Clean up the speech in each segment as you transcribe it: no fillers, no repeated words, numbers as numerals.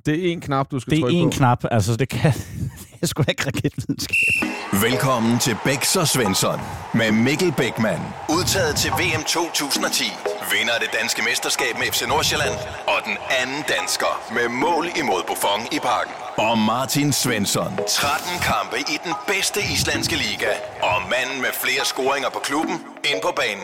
Det er en knap, du skal trykke på. Det er en knap, altså det kan... Det er sgu ikke raketvidenskab. Velkommen til Bæks og Svensson med Mikkel Bækman. Udtaget til VM 2010. Vinder af det danske mesterskab med FC Nordsjælland. Og den anden dansker med mål imod Buffon i Parken. Og Martin Svensson. 13 kampe i den bedste islandske liga. Og manden med flere scoringer på klubben ind på banen.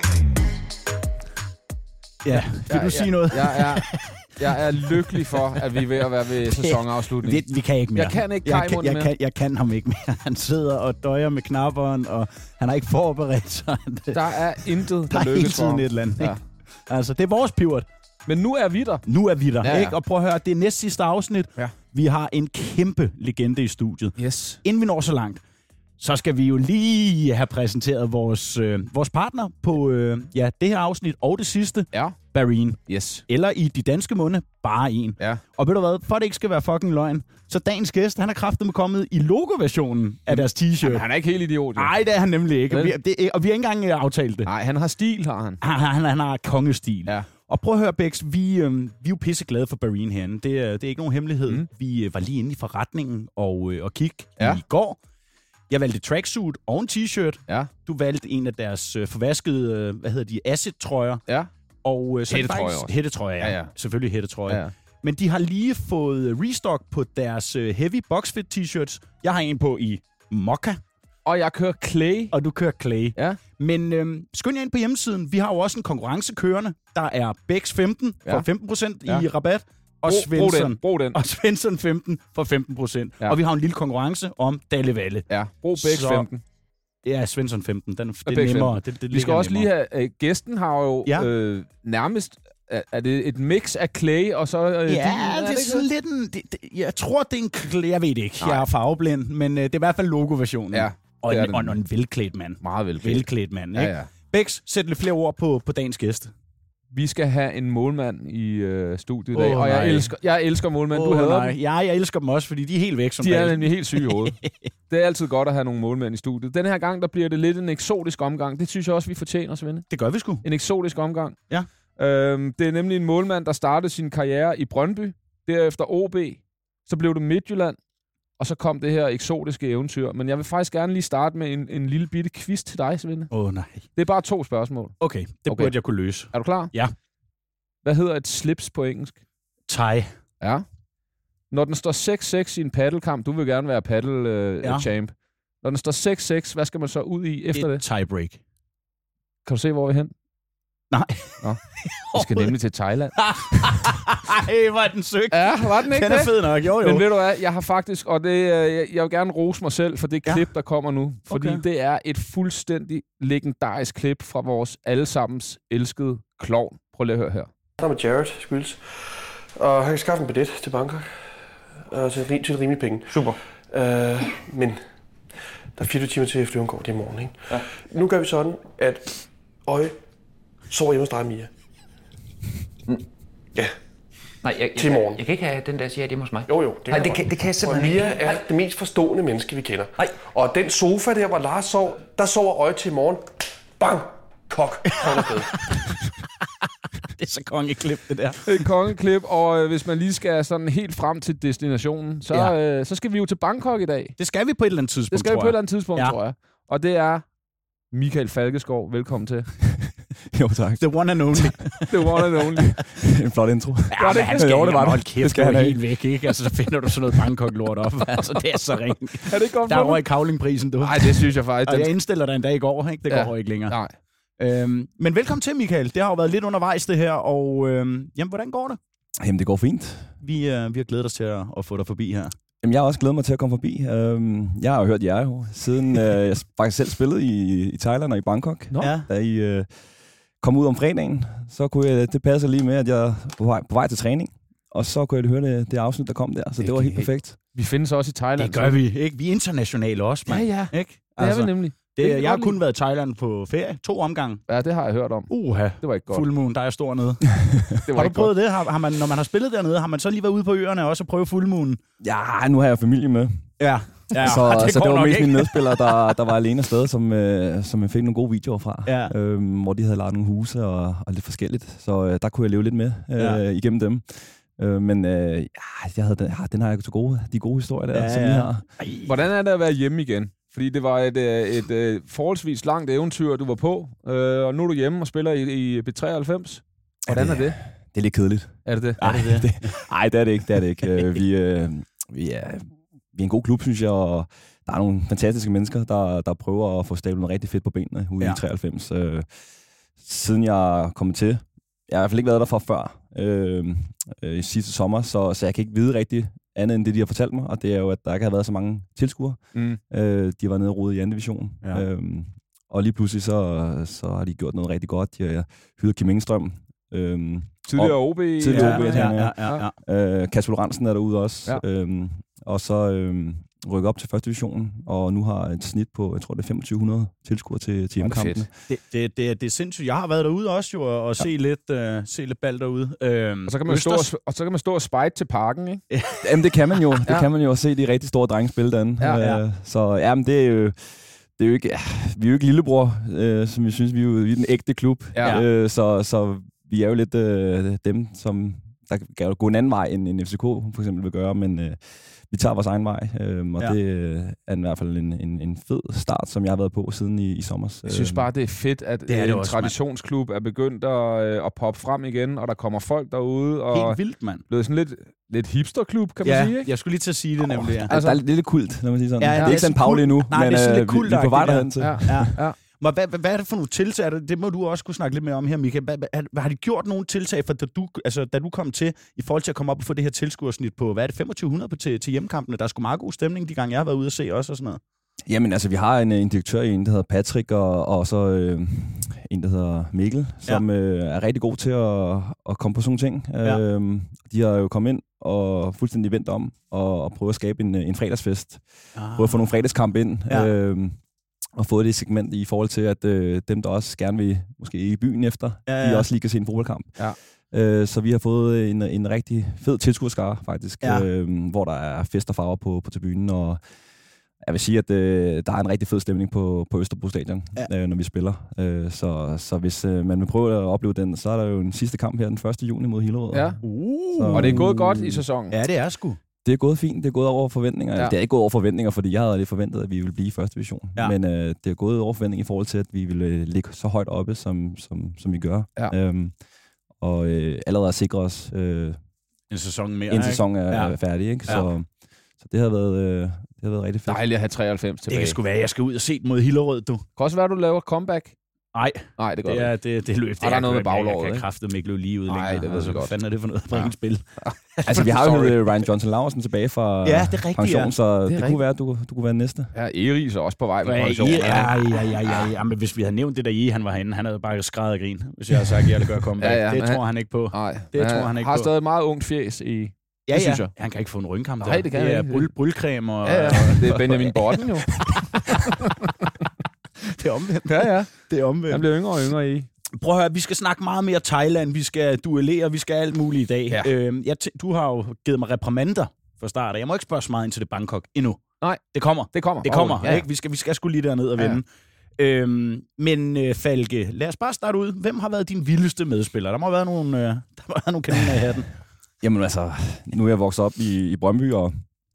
Ja, vil du sige noget? Jeg er lykkelig for, at vi er ved at være ved sæsonafslutningen. Vi kan ikke mere. Jeg kan ikke Kajmund mere. Jeg kan ham ikke mere. Han sidder og døjer med knapperen, og han har ikke forberedt sig. Der er intet, der lykkes for ham. et eller andet. Ja. Altså, det er vores pivot. Men nu er vi der. Nu er vi der, ja. ikke? Og prøv at høre, det er næst sidste afsnit. Ja. Vi har en kæmpe legende i studiet. Yes. Inden vi når så langt, så skal vi jo lige have præsenteret vores partner på det her afsnit og det sidste. Ja. Barrien. Yes. Eller i de danske munde, bare en. Ja. Og ved du hvad, for det ikke skal være fucking løgn, så dagens gæst, han er kraftedeme kommet i logo-versionen af deres t-shirt. Han er ikke helt idiot. Nej, det er han nemlig ikke. Og vi har ikke engang aftalt det. Nej, han har stil, har han. Han har kongestil. Ja. Og prøv at høre, Bæks, vi er jo pisseglade for Barrien herinde. Det er ikke nogen hemmelighed. Vi var lige inde i forretningen og kigge i går. Jeg valgte tracksuit og en t-shirt. Ja. Du valgte en af deres forvaskede, Acid-trøjer. Ja. Og så hættetrøjer også. Hættetrøjer, ja. Selvfølgelig hættetrøjer. Ja. Men de har lige fået restock på deres heavy boxfit t-shirts. Jeg har en på i Mokka. Og jeg kører Clay. Og du kører Clay. Ja. Men skynd jer ind på hjemmesiden. Vi har jo også en konkurrence kørende. Der er Bæks 15 for 15% i rabat. Og brug den. Og Svensson 15 for 15%. Ja. Og vi har en lille konkurrence om Dalle Valle. Ja, brug Bæks 15. Ja, Svensson 15. Det er nemmere. Det vi skal også nemmere. lige have... gæsten har jo nærmest... Er det et mix af Clay og så... det er sådan lidt en... Jeg tror, det er en Clay. Jeg ved det ikke. Jeg er farveblind. Men det er i hvert fald logo-versionen. Ja. Og en velklædt mand. Meget velklædt. Velklædt mand, ikke? Ja. Bæks, sæt lidt flere ord på dagens gæste. Vi skal have en målmand i studiet i dag, og jeg elsker målmænd. Du hader dem. Ja, jeg elsker dem også, fordi de er helt væk som de er nemlig helt syge i hovedet. Det er altid godt at have nogle målmænd i studiet. Den her gang, der bliver det lidt en eksotisk omgang. Det synes jeg også, vi fortjener, Svende. Det gør vi sgu. En eksotisk omgang. Ja. Det er nemlig en målmand, der startede sin karriere i Brøndby, derefter OB, så blev det Midtjylland, og så kom det her eksotiske eventyr. Men jeg vil faktisk gerne lige starte med en lille bitte quiz til dig, Svende. Nej. Det er bare 2 spørgsmål. Okay, det burde jeg kunne løse. Er du klar? Ja. Hvad hedder et slips på engelsk? Tie. Ja. Når den står 6-6 i en paddelkamp, du vil gerne være paddle-champ. Når den står 6-6, hvad skal man så ud i efter det? Tiebreak. Kan du se, hvor vi er hen? Nej. Nå. Vi skal nemlig til Thailand. Ej, var den søgt. Ja, var den ikke den er fed nok, jo. Men ved du hvad, jeg har faktisk, og det, jeg vil gerne rose mig selv for det klip, der kommer nu. Fordi det er et fuldstændig legendarisk klip fra vores allesammens elskede klovn. Prøv lige at høre her. Der med Jared Skyldes, og han kan skaffe en billet til Bangkok, og til et rimelig penge. Super. Men der er 24 timer til flyveren går, det i morgen, ikke? Ja. Nu gør vi sådan, at Øje sover hjemme hos dig, Mia. Ja. Nej, til morgen. Jeg kan ikke have den der siger hjemme hos mig. Jo, det kan jeg simpelthen ikke. Og Mia er det mest forstående menneske, vi kender. Nej. Og den sofa der, hvor Lars sov, der sover Øje til i morgen. Bang! Kok. Det er så kongeklip, det der. Det er et kongeklip, og hvis man lige skal sådan helt frem til destinationen, så skal vi jo til Bangkok i dag. Det skal vi på et eller andet tidspunkt, tror jeg. Og det er Michael Falkeskov. Velkommen til. Jo, tak. The one and only. The one and only. En flot intro. Ja, men han skal det var hold kæft, det skal han helt væk, ikke? Altså, så finder du sådan noget Bangkok-lort op. Altså, det er så ring. Er det ikke godt der røg Kavlingprisen, du. Nej, det synes jeg faktisk. Og jeg indstiller dig en dag i går, ikke? Det går ikke længere. Nej. Men velkommen til, Michael. Det har jo været lidt undervejs, det her. Og jamen, hvordan går det? Jamen, det går fint. Vi har glædet os til at få dig forbi her. Jamen, jeg har også glædet mig til at komme forbi. Jeg har jo hørt jer jo, siden jeg faktisk selv spillede i Thailand og i Bangkok. Da I kom ud om fredagen, så kunne jeg, det passer lige med, at jeg var på vej til træning. Og så kunne jeg høre det afsnit, der kom der. Så det var helt perfekt. Vi findes også i Thailand. Det gør vi, ikke? Vi er internationale også, man. Ja. Ikke? Det er vi nemlig. Jeg har kun været i Thailand på ferie. 2 omgange. Ja, det har jeg hørt om. Det var ikke godt. Full moon, der er stor nede. Har du prøvet det? Har man, når man har spillet dernede, har man så lige været ude på øerne og også prøve full moon? Ja, nu har jeg familie med. Ja. Så det var mest mine medspillere, der var alene afsted, som jeg fik nogle gode videoer fra. Hvor de havde lagt nogle huse og lidt forskelligt. Så der kunne jeg leve lidt med igennem dem. Men jeg havde den har jeg til gode, de gode historier der, som I har. Hvordan er det at være hjemme igen? Fordi det var et forholdsvis langt eventyr, du var på, og nu er du hjemme og spiller i B93. Hvordan er det? Det er lidt kedeligt. Er det det? Nej, det er det ikke. Det er det ikke. Vi er en god klub, synes jeg, og der er nogle fantastiske mennesker, der prøver at få stablet noget rigtig fedt på benene ude i 93. Siden jeg er kommet til, jeg har i hvert fald ikke været der før sidste sommer, så jeg kan ikke vide rigtig andet end det, de har fortalt mig, og det er jo, at der ikke har været så mange tilskuere. De var nede og rode i 2. division. Ja. Og lige pludselig så har de gjort noget rigtig godt. De har hyret Kim Engstrøm. Tidligere OB. Kasper Lorentzen er derude også. Ja. Og så rykke op til 1. division, og nu har et snit på, jeg tror det er 2500 tilskuere til hjemmekampene. Det er sindssygt. Jeg har været derude også jo, og se lidt bald derude. Og så kan man stå og spejde til parken, ikke? Jamen det kan man jo. Det kan man jo, at se de rigtig store drenge spille derinde. Så jamen, det er jo ikke, vi er jo ikke lillebror, som vi synes, vi er den ægte klub. Ja. Så vi er jo lidt dem, som der kan gå en anden vej, end FCK for eksempel vil gøre, men vi tager vores egen vej, og det er i hvert fald en fed start, som jeg har været på siden i sommer. Jeg synes bare, det er fedt, at en traditionsklub er begyndt at poppe frem igen, og der kommer folk derude. Og helt vildt, mand. Blevet sådan lidt hipsterklub, kan man sige, ikke? Jeg skulle lige til at sige det nemlig. Ja. Altså, der er lidt kult, når man siger sådan. Ja, det er ikke sådan Pauli endnu, men vi er på vej derhen til. Ja. Hvad er det for nogle tiltag? Det må du også kunne snakke lidt mere om her, Michael. Har de gjort nogle tiltag, for da du kom til, i forhold til at komme op og få det her tilskuersnit på, hvad er det, 2500 til hjemmekampene? Der er sgu meget god stemning, de gange jeg har været ude at se også og sådan noget. Jamen altså, vi har en direktør i en, der hedder Patrick, og så en, der hedder Mikkel, som er rigtig god til at komme på sådan nogle ting. Ja. De har jo kommet ind og fuldstændig vendt om og prøve at skabe en fredagsfest. Prøve at få nogle fredagskamp ind. Ja. Og fået det segment i forhold til, at dem, der også gerne vil måske i byen efter, de også lige kan se en fodboldkamp. Ja. Så vi har fået en rigtig fed tilskuerskare, faktisk, hvor der er fest og farver på tribunen, og jeg vil sige, at der er en rigtig fed stemning på Østerbro Stadion, når vi spiller. Så hvis man vil prøve at opleve den, så er der jo en sidste kamp her den 1. juni mod Hillerød. Ja. Og det er gået godt i sæsonen. Ja, det er sgu. Det er gået fint. Det er gået over forventninger. Ja. Det er ikke gået over forventninger, fordi jeg havde lidt forventet, at vi ville blive i 1. division. Ja. Men det er gået over forventninger i forhold til, at vi ville ligge så højt oppe, som vi gør. Ja. Og allerede sikre os en sæson mere. En sæson er færdig, ikke? Så det har været rigtig fedt. Dejligt at have 93 tilbage. Det kan sgu være, jeg skal ud og se mod Hillerød, du. Kan også være, du laver comeback. Nej, det går ikke. Det løb. Der er noget med baglåret, ikke? Jeg kan kraftedeme ikke løbe lige ud længere. Nej, det ved jeg godt. Hvad fanden er det for noget at bringe spil? Altså, vi har jo Ryan Johnson Laursen tilbage fra pension, så det kunne være, at du kunne være næste. Ja, Eris er også på vej med pension. Ja, men hvis vi havde nævnt det, der han var herinde, han havde bare skrædet og grin, hvis jeg havde sagt, at jeg ville gøre comeback. Det tror han ikke på. Nej, det tror han ikke på. Han har stadig et meget ungt fjes i... Ja, synes jeg. Han kan ikke få en rynkamp der. Nej, det kan han ikke. Det er brylcreme og... Ja, det er Benjamin Borden jo. Det er omvendt. Ja. Det er omvendt. Han bliver yngre og yngre i. Prøv at høre, vi skal snakke meget mere Thailand, vi skal duellere, vi skal alt muligt i dag. Ja. Du har jo givet mig reprimander for start. Jeg må ikke spørge så meget ind til det Bangkok endnu. Nej. Det kommer. Ja. Ikke? Vi skal sgu lige derned og vende. Men Falke, lad os bare starte ud. Hvem har været din vildeste medspiller? Der må have været nogle kaniner i hatten. Jamen altså, nu er jeg vokset op i Brøndby, og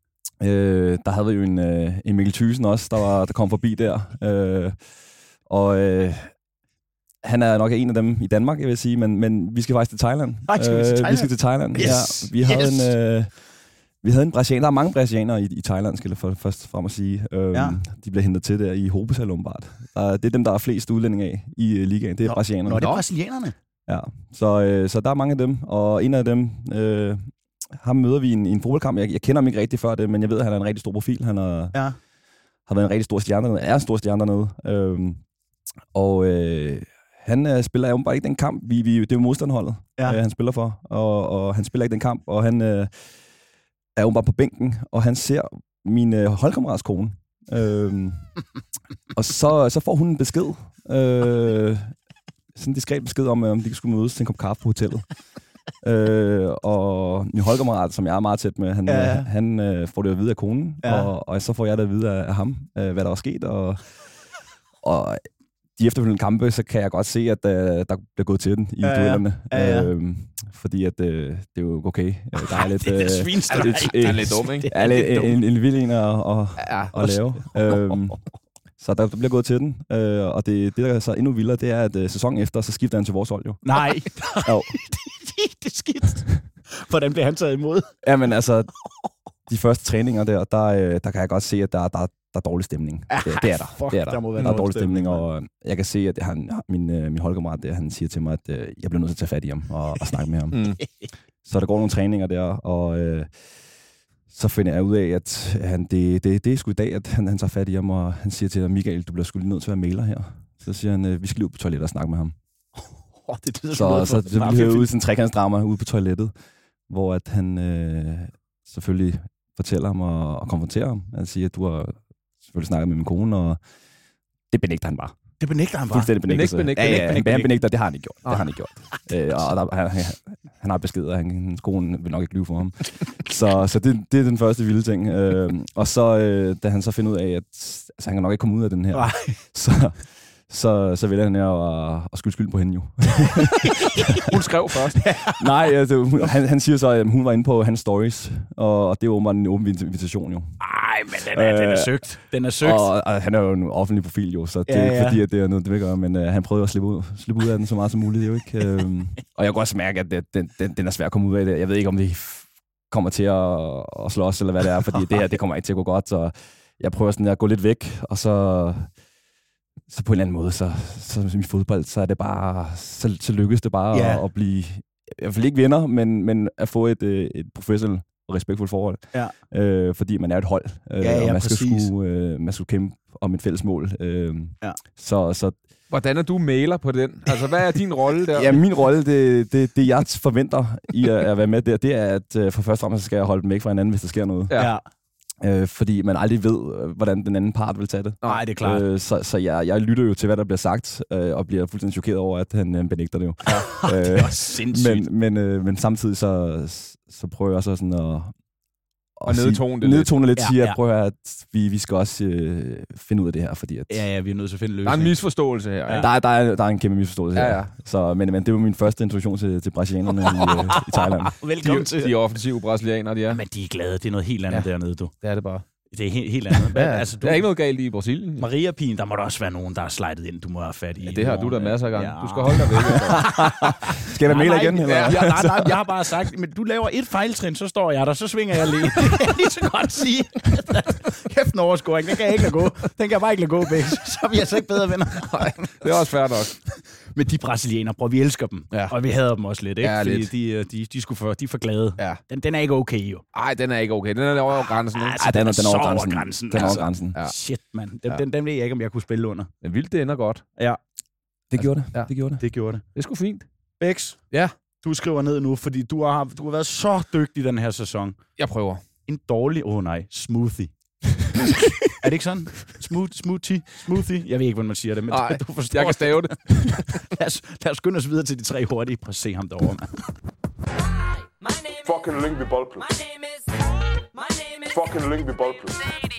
der havde vi jo en Mikkel Thyssen også, der kom forbi der. Han er nok en af dem i Danmark, jeg vil sige, men vi skal faktisk til Thailand. Vi skal til Thailand. Yes. Ja, vi havde en brasilianer. Der er mange brasilianere i Thailand, skal jeg først frem at sige. De bliver hentet til der i Hobesal, åbenbart. Det er dem, der er flest udlændinge af i ligaen. Det er brasilianerne. Nå, det er brasilianerne? Ja, så der er mange af dem, og en af dem, ham møder vi i en fodboldkamp. Jeg kender ham ikke rigtig før det, men jeg ved, at han er en rigtig stor profil. Han har været en rigtig stor stjerne dernede, er en stor stjerne dernede. Han spiller jo bare ikke den kamp, det er jo modstanderholdet, han spiller for, og han spiller ikke den kamp, og han er jo bare på bænken, og han ser min holdkammerats kone. Og så får hun en besked, sådan en diskret besked om de skulle mødes til en kop kaffe på hotellet. Og min holdkammerat, som jeg er meget tæt med, han får det at vide af konen, og så får jeg det at vide af ham, hvad der var sket, og de efterfølgende kampe, så kan jeg godt se, at der bliver gået til den i duellerne. Fordi at det er jo okay. Der er lidt... det er svinster. Det er lidt dum, ikke? Er lidt en vild en at lave. Så der bliver gået til den. Og det, der er så endnu vildere, det er, at sæsonen efter, så skifter han til vores hold jo. Nej. Jo. Det er skidt. Hvordan bliver han taget imod? Jamen altså, de første træninger der kan jeg godt se, at der er dårlig stemning. Det er der. Fuck, det er der. Der må være der er dårlig stemning, og jeg kan se, at min holdkammerat der, han siger til mig, at jeg bliver nødt til at tage fat i ham og snakke med ham. Så der går nogle træninger der, og så finder jeg ud af, at det er sgu i dag, at han tager fat i ham, og han siger til mig, Michael, du bliver sgu lige nødt til at være mailer her. Så siger han, vi skal lige ud på toilettet og snakke med ham. Så vi hører ud i sådan en trekantsdrama ude på toilettet, hvor at han selvfølgelig fortæller ham og konfronterer ham. Han siger, at du har selvfølgelig snakket med min kone, og det benægter han bare. Det benægter han bare? Fuldstændig benægter. Han benægter, det har han ikke gjort. Ah. Det har han ikke gjort. Og han har beskeder, hans kone vil nok ikke lyve for ham. Så det er den første vilde ting. Og så, da han så finder ud af, at han kan nok ikke komme ud af den her, så vælger han at skyde skylden på hende jo. Hun skrev først. Nej, altså, han siger så, at hun var inde på hans stories, og det er åbenbart en åben invitation jo. Ej, men den er søgt. Den er søgt. Og han er jo en offentlig profil jo, så det er ikke fordi, at det er noget, det vil gøre, men han prøvede at slippe ud af den så meget som muligt jo, ikke? Og jeg kan også mærke, at den er svær at komme ud af det. Jeg ved ikke, om det kommer til at slås, eller hvad det er, fordi det her, det kommer ikke til at gå godt, så jeg prøver sådan at gå lidt væk, og så på en eller anden måde, så i fodbold, så er det bare, så lykkes det bare at blive, i hvert fald ikke venner, men at få et professionelt og respektfuldt forhold. Ja. Fordi man er et hold, og man skal kæmpe om et fælles mål. Så hvordan er du mailer på den? Altså, hvad er din rolle der? Ja, min rolle, det jeg forventer i at være med der, det er, at for første gang, så skal jeg holde dem væk fra hinanden, hvis der sker noget. Ja. Fordi man aldrig ved, hvordan den anden part vil tage det. Nej, det er klart. Så jeg lytter jo til, hvad der bliver sagt, og bliver fuldstændig chokeret over, at han benægter det jo. Det er også sindssygt. Men samtidig så prøver jeg så sådan at nedtone lidt, sige, at prøver at vi skal også finde ud af det her, fordi at vi er nødt til at finde løsning. Der er en misforståelse her. Ja. Der er en kæmpe misforståelse her. Så, men det var min første introduktion til brasilianerne i Thailand. Velkommen til. De offensive brasilianere, de er. Men de er glade. Det er noget helt andet dernede, du. Det er det bare. Det er helt andet. Altså, der er ikke noget galt i Brasilien. Maria Pien, der må der også være nogen, der er slidet ind, du må have fat i. Ja, det har du da masser af gange. Du skal holde dig væk. Skal jeg være med igen? Nej, jeg har bare sagt, men du laver et fejltrin, så står jeg der, så svinger jeg lige. Det kan jeg lige så godt sige. Kæft en overscoring, den kan jeg ikke lade gå. Den kan jeg bare ikke lade gå, Bæk. Så er vi altså ikke bedre venner. Nej, det er også fair nok. Men de brasilianere, bror, vi elsker dem. Ja. Og vi hader dem også lidt, ikke? Ja, fordi de er for glade. Ja. Den er ikke okay, jo. Nej, den er ikke okay. Den er over grænsen. Altså, den er over grænsen. Den er over grænsen. Ja. Shit, mand. Den ved jeg ikke, om jeg kunne spille under. Men vildt, det ender godt. Ja. Det gjorde det. Ja. Det gjorde det. Det er sgu fint. Bæks. Ja. Du skriver ned nu, fordi du har været så dygtig den her sæson. Jeg prøver. En dårlig, smoothie. Er det ikke sådan? Smoothie? Jeg ved ikke, hvordan man siger det, men nej, du forstår. Jeg kan stave det. lad os skynde os videre til de 3 hurtige. Prøv at se ham derovre, mand. Fucking Lyngby Boldklub. Fucking Lyngby Boldklub.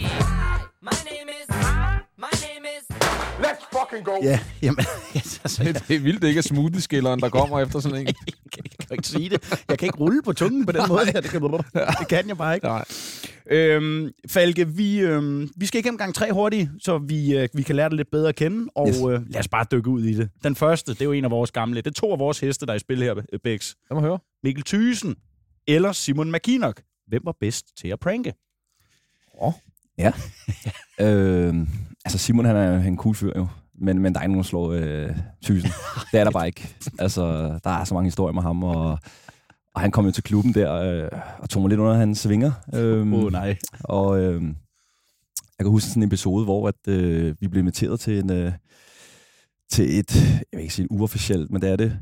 Let's fucking go! Ja, jamen... Altså, det er vildt, det ikke er smoothie-skilleren, der kommer efter sådan en. Jeg kan ikke sige det. Jeg kan ikke rulle på tungen på den måde her. Det kan jeg bare ikke. Nej. Falke, vi skal igennem gang 3 hurtigt, så vi kan lære det lidt bedre at kende, og lad os bare dykke ud i det. Den første, det er jo en af vores gamle. Det er 2 af vores heste, der er i spil her, Bæks. Lad mig høre. Mikkel Thyssen eller Simon McKinnock. Hvem var bedst til at pranke? Ja. Altså Simon, han er en cool fyr jo. Men der er ikke nogen, der slår Thyssen. Det er der bare ikke. Altså, der er så mange historier med ham, og han kom jo til klubben der, og tog mig lidt under hans svinger. Nej. Og jeg kan huske sådan en episode, hvor at, vi blev inviteret til et, jeg vil ikke sige uofficielt, men det er det,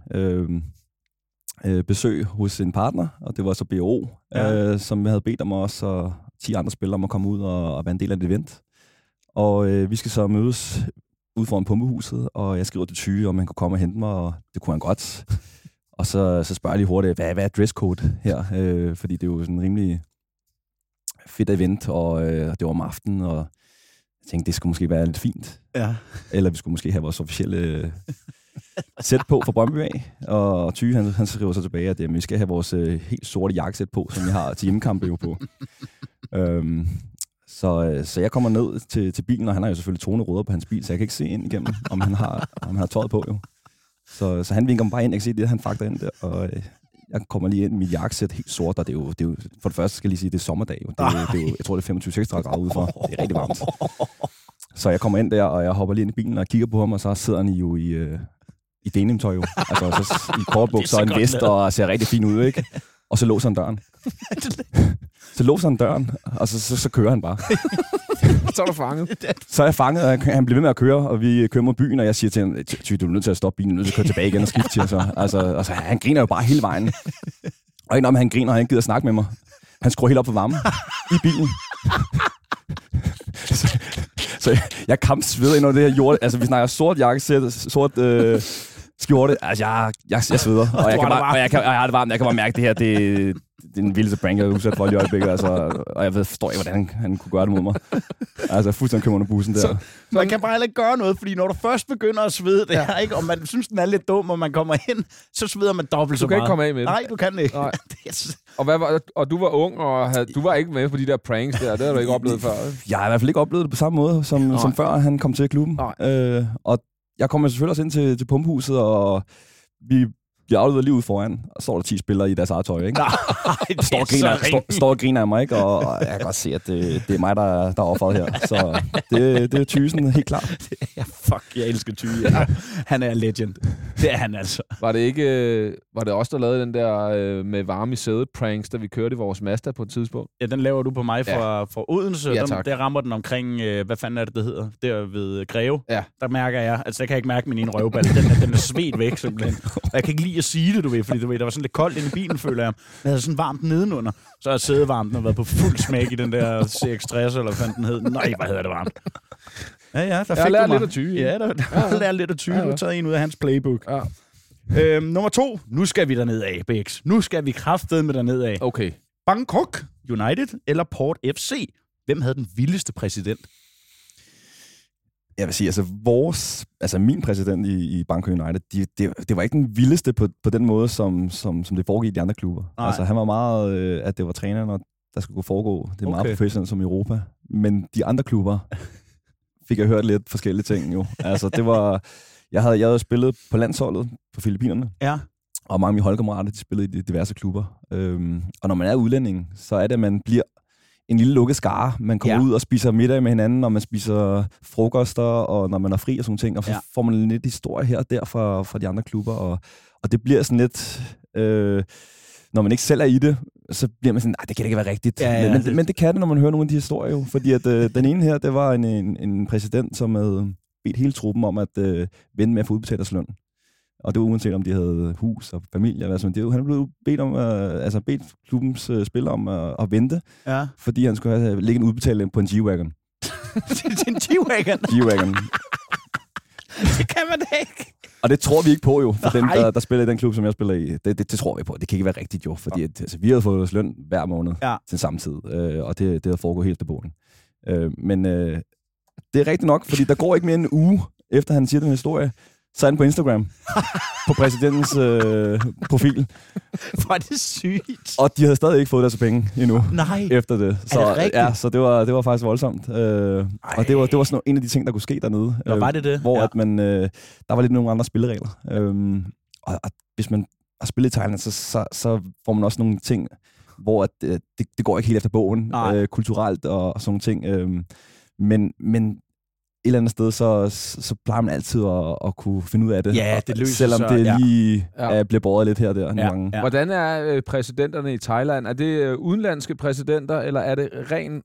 besøg hos en partner, og det var så BO, som havde bedt om os, og 10 andre spillere om at komme ud og være en del af et event. Og vi skal så mødes ude foran pumpehuset, og jeg skriver til Thy, om han kunne komme og hente mig, og det kunne han godt. Og så spørger jeg lige hurtigt, hvad er dresscode her? Fordi det er jo sådan en rimelig fedt event, og det var om aftenen, og jeg tænkte, det skulle måske være lidt fint. Ja. Eller vi skulle måske have vores officielle sæt på fra Brøndby af. Og Ty, han skriver så tilbage, at vi skal have vores helt sorte jakkesæt på, som vi har til hjemmekampe jo på. Så jeg kommer ned til bilen, og han har jo selvfølgelig toneruder på hans bil, så jeg kan ikke se ind igennem, om han har tøjet på jo. Så han vinker mig bare ind, jeg kan se det, han fakter ind der, og jeg kommer lige ind med mit jakkesæt helt sort, og det er jo for det første skal jeg lige sige, det er sommerdag jo. Det er jo jeg tror det er 25-36 grader udenfor. Det er rigtig varmt. Så jeg kommer ind der, og jeg hopper lige ind i bilen og kigger på ham, og så sidder han jo i denimtøj jo. Altså så i kortbukser og en vest, og ser rigtig fin ud, ikke? Og så låser han døren. Og så kører han bare. Så er du fanget. Så er jeg fanget, og han bliver ved med at køre, og vi kører mod byen, og jeg siger til ham, Ty, du er nødt til at stoppe bilen, du er nødt til at køre tilbage igen og skifte til. Altså, han griner jo bare hele vejen. Og ikke når han griner, og han gider at snakke med mig. Han skruer helt op for varmen i bilen. så jeg kampsveder ind under det her jord. Altså, vi snakker sort jakkesæt, sort skjorte. Altså, jeg sveder, og jeg har det varmt. Jeg kan bare mærke, det her, det er den vildeste prank, jeg har udsat for i øjeblikket. Altså, og jeg forstår ikke, hvordan han kunne gøre det mod mig. Altså, fuldstændig køber under bussen der. Så man kan bare heller ikke gøre noget, fordi når du først begynder at svede det her, ikke, og man synes, den er lidt dum, og man kommer ind, så sveder man dobbelt så meget. Du kan ikke komme af med det. Nej, du kan ikke. Og du var ung, og du var ikke med på de der pranks der. Det har du ikke oplevet før. Jeg har i hvert fald ikke oplevet det på samme måde, som før han kom til klubben. Og jeg kommer selvfølgelig også ind til pumphuset, og vi bliver afleveret lige ude foran, og står der 10 spillere i deres eget tøj, ikke? Står og griner af mig, ikke? Og jeg kan godt se, at det er mig, der er offeret her. Så det er Thysen, helt klart. Jeg elsker Thy. Ja. Han er legend. Det er han altså. Var det også der lavede den der med varme i sædet pranks, da vi kørte i vores Mazda på et tidspunkt? Ja, den laver du på mig fra Odense. Ja, der rammer den omkring, hvad fanden er det hedder? Der ved Greve. Ja. Der mærker jeg, altså der kan jeg ikke mærke min ene røvballe. Den er svedt væk, simpelthen. Og jeg kan ikke lide at sige det, du ved, fordi der var sådan lidt koldt inde i bilen, føler jeg. Jeg havde sådan varmt nedenunder. Så har sædevarmen og været på fuld smæk i den der CX-60, eller hvad fanden den hed. Nej, hvad hedder det varmt. Ja, der fik jeg lært lidt af Thy. Ja, der lært lidt af Thy. Du har taget en ud af hans playbook. Ja. Nummer 2. Nu skal vi derned af, Bæks. Nu skal vi kraftedeme derned af. Okay. Bangkok United eller Port FC? Hvem havde den vildeste præsident? Jeg vil sige, altså min præsident i Bangkok United, det var ikke den vildeste på den måde, som det foregik i de andre klubber. Nej. Altså han var meget, at det var træneren, og der skulle foregå. Det er meget professionelt som i Europa. Men de andre klubber fik jeg hørt lidt forskellige ting jo. Altså det var, jeg havde spillet på landsholdet på Filippinerne. Ja. Og mange af mine holdkammerater, de spillede i diverse klubber. Og når man er udlænding, så er det, at man bliver en lille lukket skare. Man kommer ud og spiser middag med hinanden, og man spiser frokoster, og når man er fri og sådan ting. Og så får man lidt historie her og der fra de andre klubber. Og det bliver sådan lidt... når man ikke selv er i det, så bliver man sådan, nej, det kan ikke være rigtigt. Men det kan det, når man hører nogle af de historier jo. Fordi at, den ene her, det var en præsident, som havde bedt hele truppen om at vente med at få udbetalt deres løn. Og det var uanset om de havde hus og familie. Altså, han blev bedt klubbens spillere om at vente, fordi han skulle lægge en udbetaling på en G-Wagon. En G-Wagon? G-Wagon. Det kan man da ikke. Og det tror vi ikke på jo, for dem, der spiller i den klub, som jeg spiller i. Det tror vi på. Det kan ikke være rigtigt jo, fordi vi havde fået vores løn hver måned til samme tid, og det havde foregået helt til bogen. Men det er rigtigt nok, fordi der går ikke mere end en uge, efter han siger den historie, så er han på Instagram, på præsidentens profil. Hvor er det sygt. Og de havde stadig ikke fået deres penge endnu. Nej. Efter det. Så, er det rigtigt? Ja, så det var faktisk voldsomt. Og det var sådan en af de ting, der kunne ske dernede. Var det? Hvor at man, der var lidt nogle andre spilleregler. Og hvis man har spillet i Thailand, så får man også nogle ting, hvor at, det går ikke helt efter bogen, kulturelt og sådan nogle ting. Men et eller andet sted, så plejer man altid at kunne finde ud af det. Ja, det løser selvom det lige bliver båret lidt her og der. Nogle gange. Hvordan er præsidenterne i Thailand? Er det udenlandske præsidenter, eller er det ren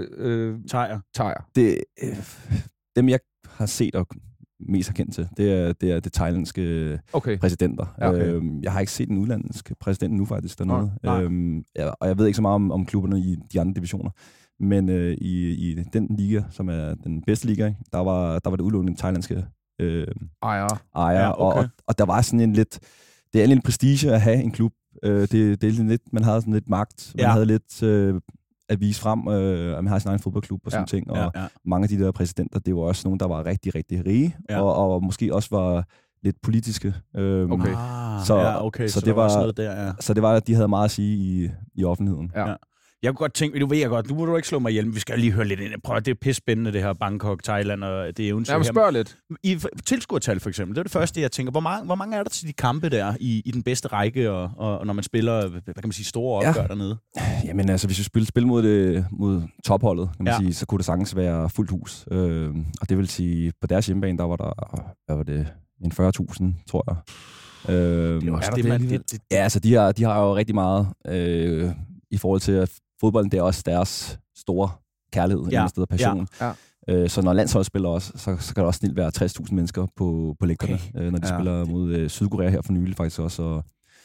thaier? Dem, jeg har set og mest har kendt til, det er det thailandske præsidenter. Okay. Jeg har ikke set en udenlandsk præsident nu faktisk dernede. Og jeg ved ikke så meget om klubberne i de andre divisioner. Men i den liga, som er den bedste liga, der var det udelukkende thailandske ejere. Ja, okay. Og der var sådan en lidt... Det er en prestige at have en klub. Det er lidt, man havde sådan lidt magt. Man havde lidt at vise frem, at man har sin egen fodboldklub og sådan ting. Og mange af de der præsidenter, det var også nogen, der var rigtig, rigtig rige, og måske også var lidt politiske. Så det var noget der, Så det var, at de havde meget at sige i offentligheden. Ja. Jeg kunne godt tænke, nu må du ikke slå mig ihjel, vi skal lige høre lidt ind. Prøv, det er pissespændende, det her Bangkok, Thailand og det eventyr. Jeg vil spørge lidt. I tilskuertal for eksempel, det er det første, jeg tænker. Hvor mange er der til de kampe der i den bedste række, og når man spiller, hvad kan man sige, store opgør dernede? Jamen altså, hvis vi spiller mod topholdet, kan man sige, så kunne det sagtens være fuldt hus. Og det vil sige, på deres hjemmebane, der var der, hvad var det, en 40.000, tror jeg. Det er også Ja, altså de har jo rigtig meget i forhold til, at fodbolden, det er også deres store kærlighed, et sted passion. Så når landsholdet spiller også, så kan der også snilt være 60.000 mennesker på lægterne, når de spiller mod Sydkorea her for nylig faktisk også.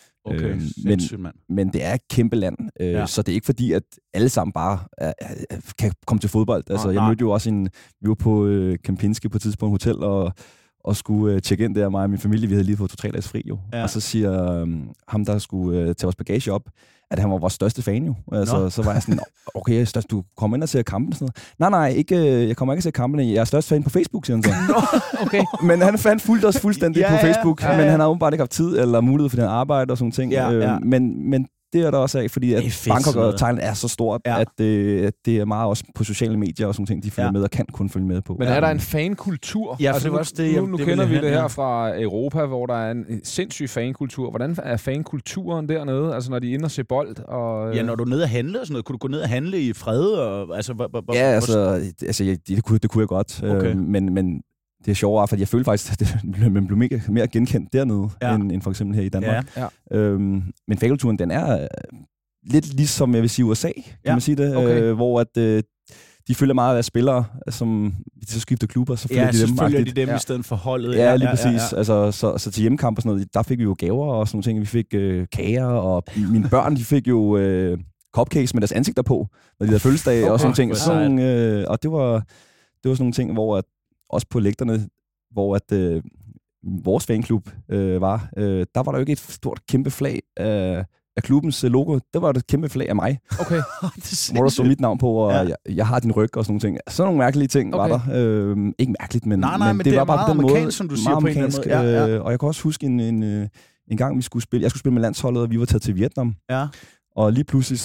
Men det er et kæmpe land, så det er ikke fordi, at alle sammen bare kan komme til fodbold. Altså, jeg mødte jo også vi var på Kempinski på et tidspunkt hotel, og skulle tjekke ind der, mig og min familie, vi havde lige fået 2-3 dages fri jo. Og så siger ham, der skulle tage vores bagage op, at han var vores største fan jo. Altså, så var jeg sådan, okay, du kommer ind og ser kampen og sådan noget. Nej, ikke, jeg kommer ikke at se kampene. Jeg er største fan på Facebook, siger han så. Okay. Men han fulgte os fuldstændig på Facebook, men han har åbenbart ikke haft tid eller mulighed for den arbejde og sådan ting. Men det er der også af, fordi at Bangkok og Thailand er så stort, at det er meget også på sociale medier og sådan ting, de følger med og kan kun følge med på. Men er der en fankultur? Ja, altså, også det, nu kender vi det her fra Europa, hvor der er en sindssyg fankultur. Hvordan er fankulturen dernede, altså når de er inde og ser bold? Og, når du er nede og handle og sådan noget, kunne du gå ned og handle i fred? Og, det kunne jeg godt. Okay. Men det er sjovere, fordi jeg følte faktisk, at man blev mere genkendt dernede, end for eksempel her i Danmark. Men fankulturen, den er lidt ligesom, jeg vil sige, USA, kan man sige det, hvor at de følger meget af spillere, som de så skifter klubber, så følger de dem. Så følger de dem i stedet for holdet. Ja, lige præcis. Altså, så til hjemmekamp og sådan noget, der fik vi jo gaver og sådan nogle ting. Vi fik kager, og mine børn, de fik jo cupcakes med deres ansigter på, når de havde fødselsdag og sådan ting. Og det var sådan nogle ting, hvor at også på lægterne, hvor at vores fanklub var, der var der jo ikke et stort kæmpe flag af klubbens logo. Der var det et kæmpe flag af mig. Okay. Hvor der stod mit navn på, og jeg har din ryg og sådan nogle ting. Sådan nogle mærkelige ting var der. Ikke mærkeligt, men det var bare på den måde. Som du siger, på en måde. Og jeg kan også huske en gang, jeg skulle spille med landsholdet, og vi var taget til Vietnam. Ja. Og lige pludselig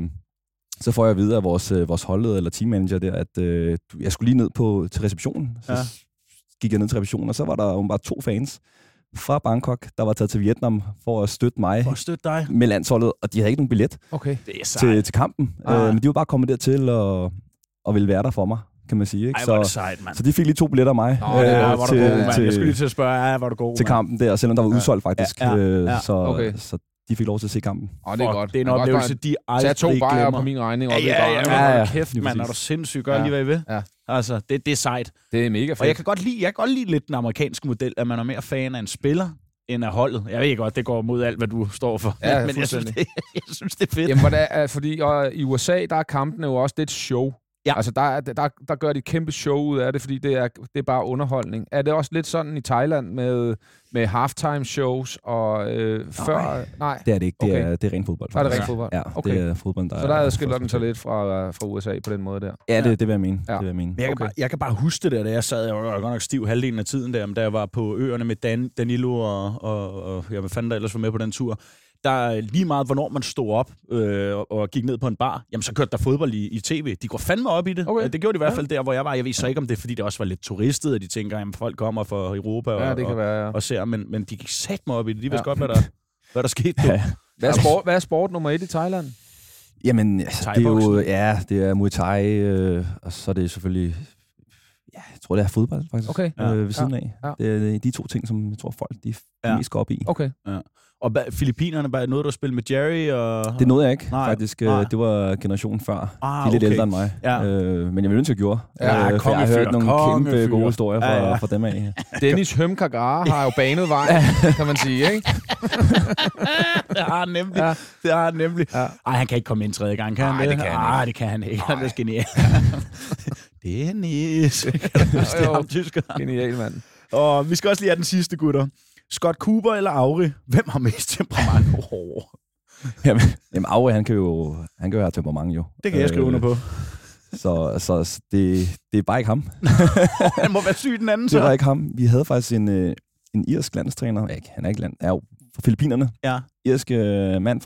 så får jeg at vide af vores holdleder eller teammanager der, at jeg skulle lige ned til receptionen. Så gik jeg ned til receptionen, og så var der jo bare 2 fans fra Bangkok, der var taget til Vietnam for at støtte mig med landsholdet, og de havde ikke nogen billet til kampen. Men de var bare kommet dertil og ville være der for mig, kan man sige. Ikke? Ej, hvor er det sejt, mand. Så de fik lige 2 billetter af mig. Jeg skulle lige til at spørge, var du god, til kampen der, selvom der var udsolgt faktisk. Så de fik lov til at se kampen. Det er godt. Det er en oplevelse, de aldrig glemmer. Tag 2 bajer på min regning. Ja. Kæft, mand, er du sindssygt. Gør lige, hvad I vil. Ja. Altså, det er sejt. Det er mega fedt. Og jeg kan godt lide lidt den amerikanske model, at man er mere fan af en spiller, end af holdet. Jeg ved godt, det går mod alt, hvad du står for. Ja, men jeg synes, det er fedt. Jamen, fordi i USA, der er kampene jo også lidt show. Ja. Altså, der gør de kæmpe show ud af det, fordi det er bare underholdning. Er det også lidt sådan i Thailand med halftime shows og før? Nej, det er det ikke. Det er ren fodbold. Er det ren fodbold? Ja, okay. Det er fodbold, der så der adskiller den så lidt fra USA på den måde der? Ja, det vil jeg mene. Ja. Det vil jeg mene. Jeg kan bare huske det der, jeg sad, jeg var godt nok stiv halvdelen af tiden der, da jeg var på øerne med Danilo og hvad fanden der ellers var med på den tur. Der er lige meget, hvornår man stod op og gik ned på en bar, jamen så kørte der fodbold i tv. De går fandme op i det. Okay. Det gjorde de i hvert fald der, hvor jeg var. Jeg ved så ikke, om det er, fordi det også var lidt turistet, og de tænker, at folk kommer fra Europa og ser, men de gik satme op i det. De vidste godt, hvad der skete. Ja. Hvad er sport nummer 1 i Thailand? Jamen, det er jo, det er Muay Thai, og så er det selvfølgelig, jeg tror, det er fodbold, faktisk, ved siden af. Ja. Det er de 2 ting, som jeg tror, folk de mest går op i. Okay. Ja. Og Filippinerne, bare noget, du spille med Jerry? Og... Det nåede jeg ikke, faktisk. Nej. Det var generationen før. De er lidt ældre end mig. Ja. Men jeg ville ønske, at jeg gjorde. For jeg har hørt nogle kæmpe gode historier fra dem af. Dennis Hømkagara har jo banet vejen, kan man sige, ikke? Det har han nemlig. Ja. Ej, han kan ikke komme ind 3. gang, kan han det? Nej, det kan han ikke. Han er genial. Dennis. Det er ham, tyskeren. Genial, mand. Og vi skal også lige have den sidste, gutter. Scott Cooper eller Auri? Hvem har mest temperament? Jamen Aue, han kan jo have temperament jo. Det kan jeg skrive under på. Så det er bare ikke ham. Han må være syg den anden, så. Det var ikke ham. Vi havde faktisk en irsk landstræner. Han er ikke er jo fra Filippinerne. Ja. Irsk mand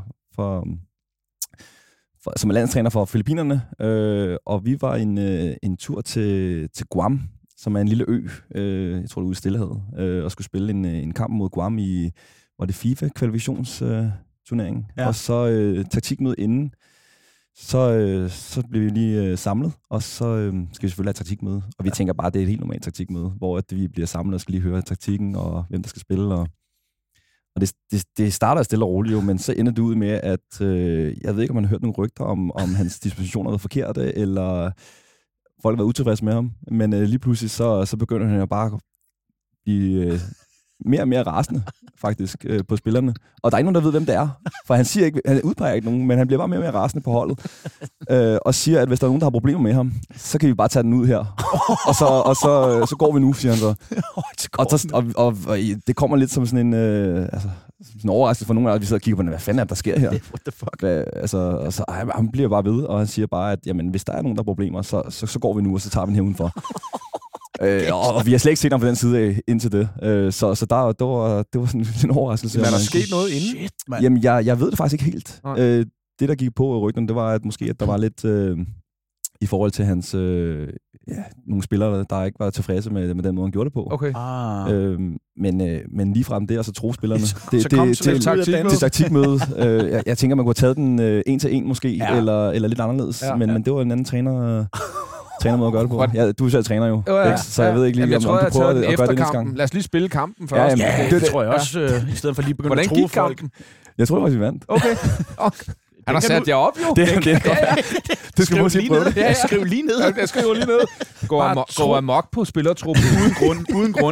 som er landstræner for Filippinerne. Og vi var en tur til Guam, som er en lille ø. Jeg tror, det er ude i Stillehavet. Og skulle spille en kamp mod Guam i FIFA-kvalifikationsturneringen. Og så taktikmøde inden. Så blev vi lige samlet, og så skal vi selvfølgelig have et taktikmøde. Og vi tænker bare, at det er et helt normalt taktikmøde, hvor at vi bliver samlet og skal lige høre taktikken, og hvem der skal spille. Og det starter stille og roligt jo, men så ender det ud med, at jeg ved ikke, om man har hørt nogle rygter om hans dispositioner var forkerte, eller folk var utilfredse med ham. Men lige pludselig, så begynder han jo bare at blive mere og mere rasende, faktisk, på spillerne. Og der er ikke nogen, der ved, hvem det er. For han udpeger ikke nogen, men han bliver bare mere og mere rasende på holdet. Og siger, at hvis der er nogen, der har problemer med ham, så kan vi bare tage den ud her. og så går vi nu, siger han så. Og det kommer lidt som sådan en overraskelse for nogen af os, vi sidder og kigger på, hvad fanden er der sker her? What the fuck? Og så han bliver bare ved, og han siger bare, at jamen, hvis der er nogen, der har problemer, så går vi nu, og så tager vi den her udenfor. Og vi har slet ikke set ham på den side af indtil det. Så det var sådan en overraskelse. Men er der sket noget inden? Shit, man. Jamen, jeg ved det faktisk ikke helt. Det, der gik på i rygten, det var, at måske at der var lidt i forhold til hans nogle spillere, der ikke var tilfredse med den måde, han gjorde det på. Okay. Men ligefrem der, så tro spillerne. Til taktikmøde. Jeg tænker, man kunne have taget den en til en måske, eller lidt anderledes. Men det var en anden trænermåde at gøre det på. Ja, du er selv træner jo, så jeg ved ikke lige, om du prøver at gøre det næste gang. Lad os lige spille kampen først. Det tror jeg også, i stedet for lige begynde at tro folk. Jeg tror faktisk, vi vandt. Okay. Han har sat jer op, jo. Det du skal måske prøve det. Ja, skriv lige ned. Jeg skriver lige ned. Gå amok på spillertruppen. Uden grund.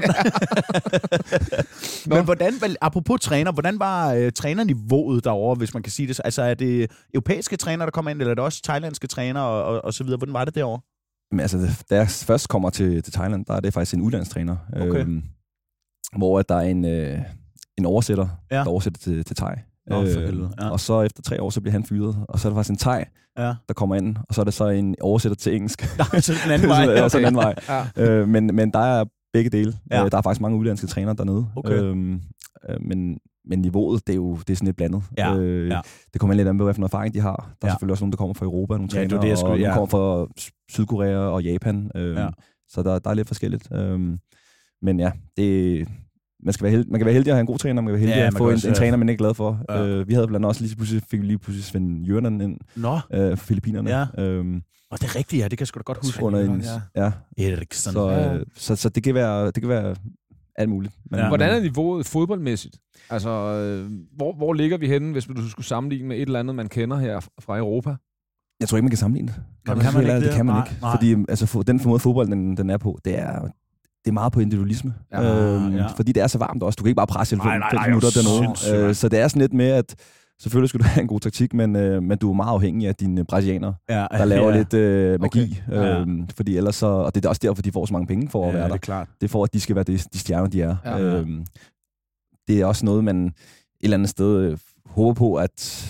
Men apropos træner, hvordan var trænerniveauet derovre, hvis man kan sige det? Altså, er det europæiske træner, der kommer ind, eller er det også thailandske træner og så videre? Hvordan var det derovre? Men altså, da jeg først kommer til Thailand, der er det faktisk en udlandstræner. Okay. Hvor der er en oversætter, der oversætter til thai. Og så efter 3 år, så bliver han fyret. Og så er der faktisk en thai, der kommer ind. Og så er der så en oversætter til engelsk. Så den anden vej. Okay. Så den anden vej. Men der er begge dele. Der er faktisk mange udlandske trænere dernede. Okay. Men niveauet, det er sådan lidt blandet. Det kommer lidt an på, hvilken erfaring de har. Der er selvfølgelig også nogen, der kommer fra Europa, nogle trænere, og nogle kommer fra Sydkorea og Japan. Så der er lidt forskelligt. Men ja, man kan være heldig at have en god træner, man kan være heldig at få en træner, man ikke er glad for. Vi havde blandt andet også lige pludselig Svend Jørgen ind fra Filippinerne. Og det er rigtigt, det kan jeg sgu da godt huske. Så det kan være alt muligt. Men, hvordan er niveauet fodboldmæssigt? Altså, hvor ligger vi henne, hvis du skulle sammenligne med et eller andet, man kender her fra Europa? Jeg tror ikke, man kan sammenligne det. Det kan man ikke. Fordi altså, den måde fodbold, den er på, det er meget på individualisme. Fordi det er så varmt også. Du kan ikke bare presse 5 minutter dernede. Så det er sådan lidt med, at selvfølgelig skal du have en god taktik, men du er meget afhængig af dine brasilianere, der laver lidt magi. Fordi ellers så, og det er også derfor, de får så mange penge for at være der. Det er klart. Det er for, at de skal være de stjerner, de er. Det er også noget, man et eller andet sted håber på, at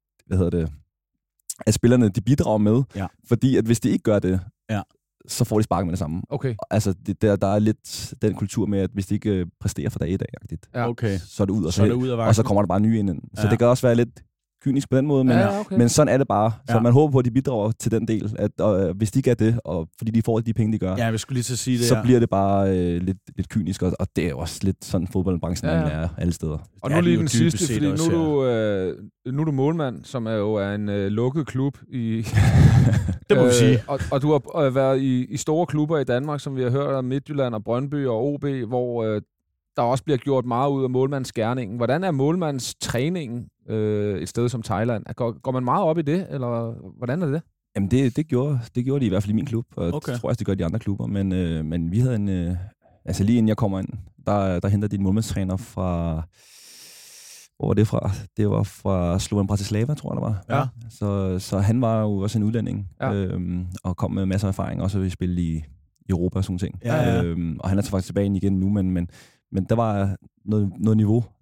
at spillerne de bidrager med. Fordi at hvis de ikke gør det, så får de spark med det samme. Okay. Altså, der er lidt den kultur med, at hvis de ikke præsterer for dag i dag, så er det ud, og så kommer der bare nye ind. Så det kan også være lidt kynisk på den måde, men sådan er det bare. Så man håber på, at de bidrager til den del, at hvis de ikke er det, og fordi de får de penge, de gør, jeg skulle lige så sige det, så bliver det bare lidt kynisk, og det er jo også lidt sådan fodboldbranchen, er alle steder. Og nu lige den sidste, fordi nu er du målmand, som jo er en lukket klub i... Det må vi sige. Og du har været i store klubber i Danmark, som vi har hørt om Midtjylland og Brøndby og OB, hvor der også bliver gjort meget ud af målmandsgerningen. Hvordan er målmandstræningen et sted som Thailand? Går man meget op i det, eller hvordan er det? Jamen det gjorde de i hvert fald i min klub, og jeg tror også, det gør de andre klubber. Men vi havde altså lige inden jeg kommer ind, der hentede de en målmandstræner fra... Hvor var det fra? Det var fra Slovan Bratislava, tror jeg, det var. Så han var jo også en udlænding, og kom med masser af erfaring, også ved at spille i Europa og sådan ting. Og han er så faktisk tilbage igen nu, men der var noget niveau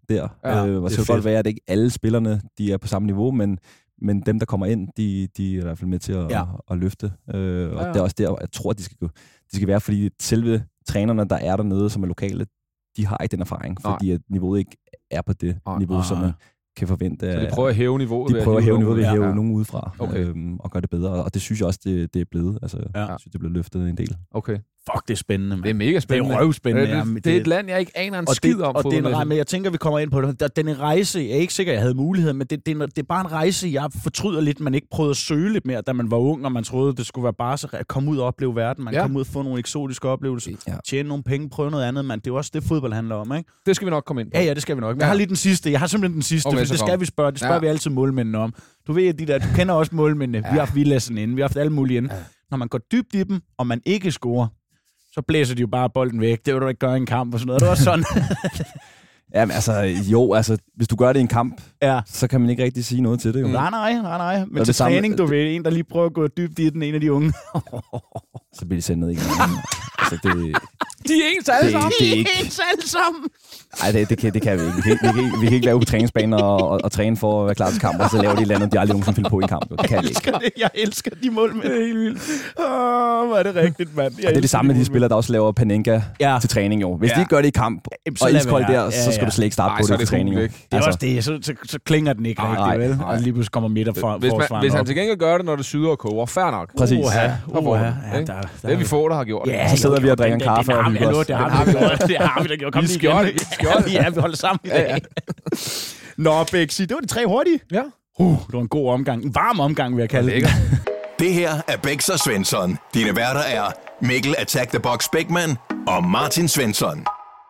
der. Og så kan det godt være, at ikke alle spillerne de er på samme niveau, men dem, der kommer ind, de er i hvert fald med til at løfte. Og det er også der, jeg tror, at de skal være, fordi selve trænerne, der er dernede, som er lokale, de har ikke den erfaring, fordi at niveauet ikke er på det niveau, som man kan forvente. Så de prøver at hæve niveauet? De prøver at hæve niveauet ved at hæve nogen udefra, og gøre det bedre. Og det synes jeg også, det er blevet. Altså, jeg synes, det er blevet løftet en del. Okay. Fuck, det er spændende, man. Det er mega spændende. Det er røvspændende. Det er et land, jeg ikke aner en skid om. Og men jeg tænker, vi kommer ind på det. Den er rejse, jeg er ikke sikker, jeg havde mulighed, men det er bare en rejse, jeg fortryder lidt, man ikke prøvede at søge lidt mere, da man var ung, og man troede, det skulle være bare så at komme ud og opleve verden. Man komme ud og få nogle eksotiske oplevelser, tjene nogle penge, prøve noget andet, man. Det er jo også det, fodbold handler om, ikke? Det skal vi nok komme ind på. Ja, det skal vi nok. Men jeg har lige den sidste. Jeg har simpelthen den sidste, for det skal vi spørge. Det spørger vi altid målmændene om. Du ved, du kender også målmændene. Vi har haft Villassen inde, vi har haft alle mulige inde. Når man går dybt i dem, og man ikke scorer, så blæser de jo bare bolden væk. Det vil du ikke gøre i en kamp og sådan noget. Det var sådan. Jamen altså, hvis du gør det i en kamp, så kan man ikke rigtig sige noget til det. Jo. Nej. Men til træning, du ved, en, der lige prøver at gå dybt i den, en af de unge. Så bliver de sendt ned igen. Altså, de er ens alle sammen. De er ens alle sammen. Nej, det kan vi ikke. Vi kan ikke være ude på træningsbanen og træne for at være klar til kamp, og så laver de et eller andet, de aldrig nogensinde finder på i en kamp. Det kan vi ikke. Jeg elsker de mål med. Det er helt vildt. Hvor er det rigtigt, mand. Og det er det samme med de spillere, der også laver Panenka til træning, jo. Hvis de ikke gør det i kamp, og iskoldt der, så skal du slet ikke starte på det til træning. Det er også det. Så klinger den ikke rigtigt, vel? Og lige pludselig kommer midterforsvaren. Hvis han til gengæld gør det, når det syder og koger, fair nok. Præcis. Det er vi få, der har gjort. Ja, så sidder vi og drikker en kaffe og hygger os. Det har vi da gjort. Kom lige igen. Ja, vi holder sammen i dag. Nå, Bæksi, det var de 3 hurtige. Ja. Det var en god omgang. En varm omgang, vil jeg kalde det. Det her er Bæks og Svensson. Dine værter er Mikkel Attack the Box Bækman og Martin Svensson.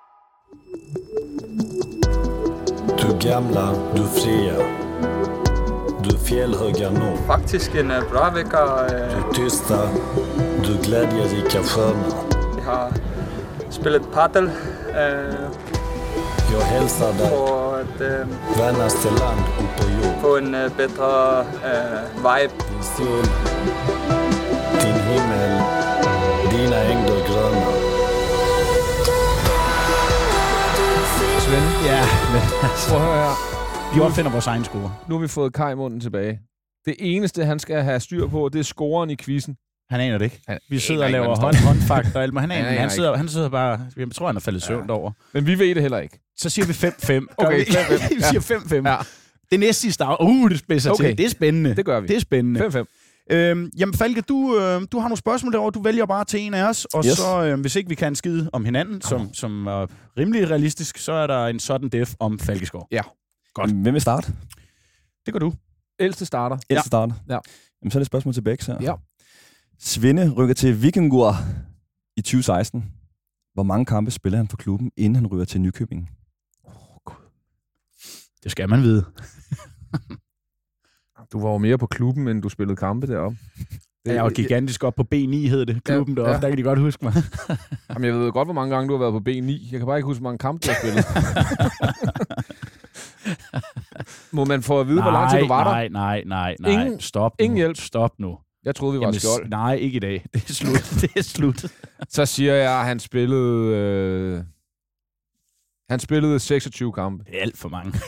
Du gamla, du fria. Du fjällhöga norr. Faktisk en bra vecka. Du tysta, du glädjerika sköna. Vi har spillet paddel. Jag hälsar dig. På et vännaste land och på jord. På en bedre vibe. Din sol, din himmel, dina ängder gröna. Svend, men prøv at høre her. Vi opfinder vores egen score. Nu har vi fået Kai Munden tilbage. Det eneste, han skal have styr på, det er scoren i quizzen. Han aner det ikke. Vi sidder og laver håndfakt og alt, men han sidder bare... Jeg tror, han er faldet søvn over. Men vi ved det heller ikke. Så siger vi 5-5. Okay, 5-5. Vi siger 5-5. Ja. Det næste sidste det spidser til. Det er spændende. Det gør vi. Det er spændende. 5-5. Jamen, Falke, du har nogle spørgsmål derovre. Du vælger bare til en af os, og så, hvis ikke vi kan skide om hinanden, som er rimelig realistisk, så er der en sådan def om Falkeskov. Ja. Godt. Hvem vil starte? Det gør du. Ældste starter. Ja. Jamen, så er det et spørgsmål til Bæks her. Ja. Svende rykker til Vikingur i 2016. Hvor mange kampe spiller han for klubben, inden han rykker til Nykøbing? Det skal man vide. Du var jo mere på klubben, end du spillede kampe deroppe. Jeg var gigantisk op på B9, hed det. Klubben deroppe. Der kan de godt huske mig. Jamen, jeg ved godt, hvor mange gange du har været på B9. Jeg kan bare ikke huske, hvor mange kampe du har spillet. Må man få at vide, hvor lang tid du var der? Nej. Ingen, stop nu. Ingen hjælp. Stop nu. Jeg troede, vi var skjold. Nej, ikke i dag. Det er slut. Det er slut. Så siger jeg, at han spillede... Han spillede 26 kampe. Det er alt for mange.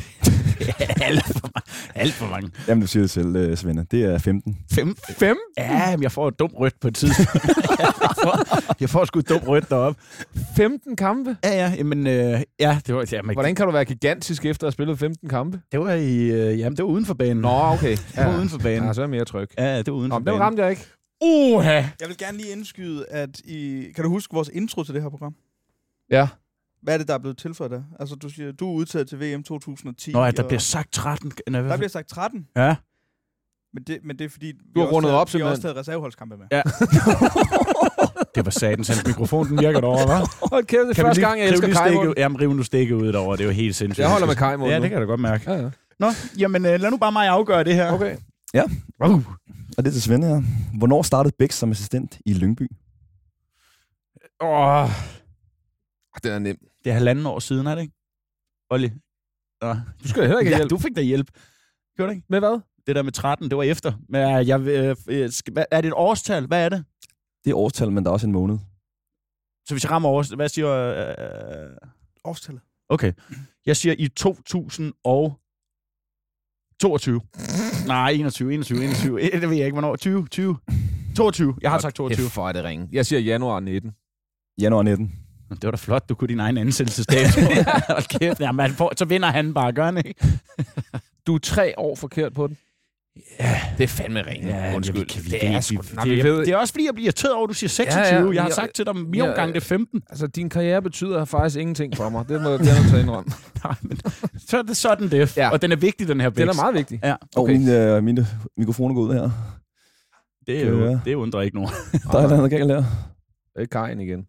Alt for mange. Jamen, du siger det selv, Svende. Det er 15. 5? Ja, men jeg får et dumt rødt på et tidspunkt. jeg får sgu et dumt rødt deroppe. 15 kampe? Ja, men det var... Ja, hvordan kan du være gigantisk efter at have spillet 15 kampe? Det var det var uden for banen. Nå, okay. Det var uden for banen. Ja, så er jeg mere tryg. Ja, det var uden for banen. Den ramte jeg ikke. Jeg vil gerne lige indskyde, at kan du huske vores intro til det her program? Ja. Hvad er det, der er blevet tilføjet der? Altså, du siger, du er udtaget til VM 2010. Nå, der bliver sagt 13. Der bliver sagt 13? Ja. Men det er fordi, du har rundet op, vi har også taget reserveholdskampe med. Ja. Det var satans. Hans mikrofon, den virker derovre, hva'? Hold kæft, det er første gang, jeg elsker Kai Munden. Jamen, riv nu stikket ud derovre. Det er jo helt sindssygt. Jeg holder med Kai Munden. Ja, det kan jeg da godt mærke. Ja. Nå, jamen, lad nu bare mig afgøre det her. Okay. Ja. Og det er til Svende her. Hvornår startede Bæks som assistent i Lyngby? Den er nem. Det er 1,5 år siden, er det ikke? Olli? Du skal heller ikke hjælp. Du fik da hjælp. Gjorde du ikke? Med hvad? Det der med 13, det var efter. Men er det et årstal? Hvad er det? Det er årstal, men der er også en måned. Så hvis jeg rammer årstal, hvad siger årstallet? Okay. Jeg siger i 2022. Nej, 21. Det ved jeg ikke, hvornår. 22. Jeg har sagt 22. Hvor er det ringe. Jeg siger januar 19. Januar 19. Det var da flot, du kunne din egen ansættelsesdato. Hold kæft, jamen, så vinder han bare, gør han ikke? Du er 3 år forkert på den. Ja, det er fandme ringe. Ja, undskyld. Det er også fordi, jeg bliver irriteret over, at du siger 26. Ja, jeg har sagt til dig million gange, det er 15. Altså, din karriere betyder faktisk ingenting for mig. Det må jeg gerne tage indrømme. Nej, men så er det sådan det. Ja. Og den er vigtig, den her Bix. Den er meget vigtig. Ja. Okay. Mine mikrofoner går ud her. Det undrer ikke nogen. Der er noget galt her. Det er Kajen igen.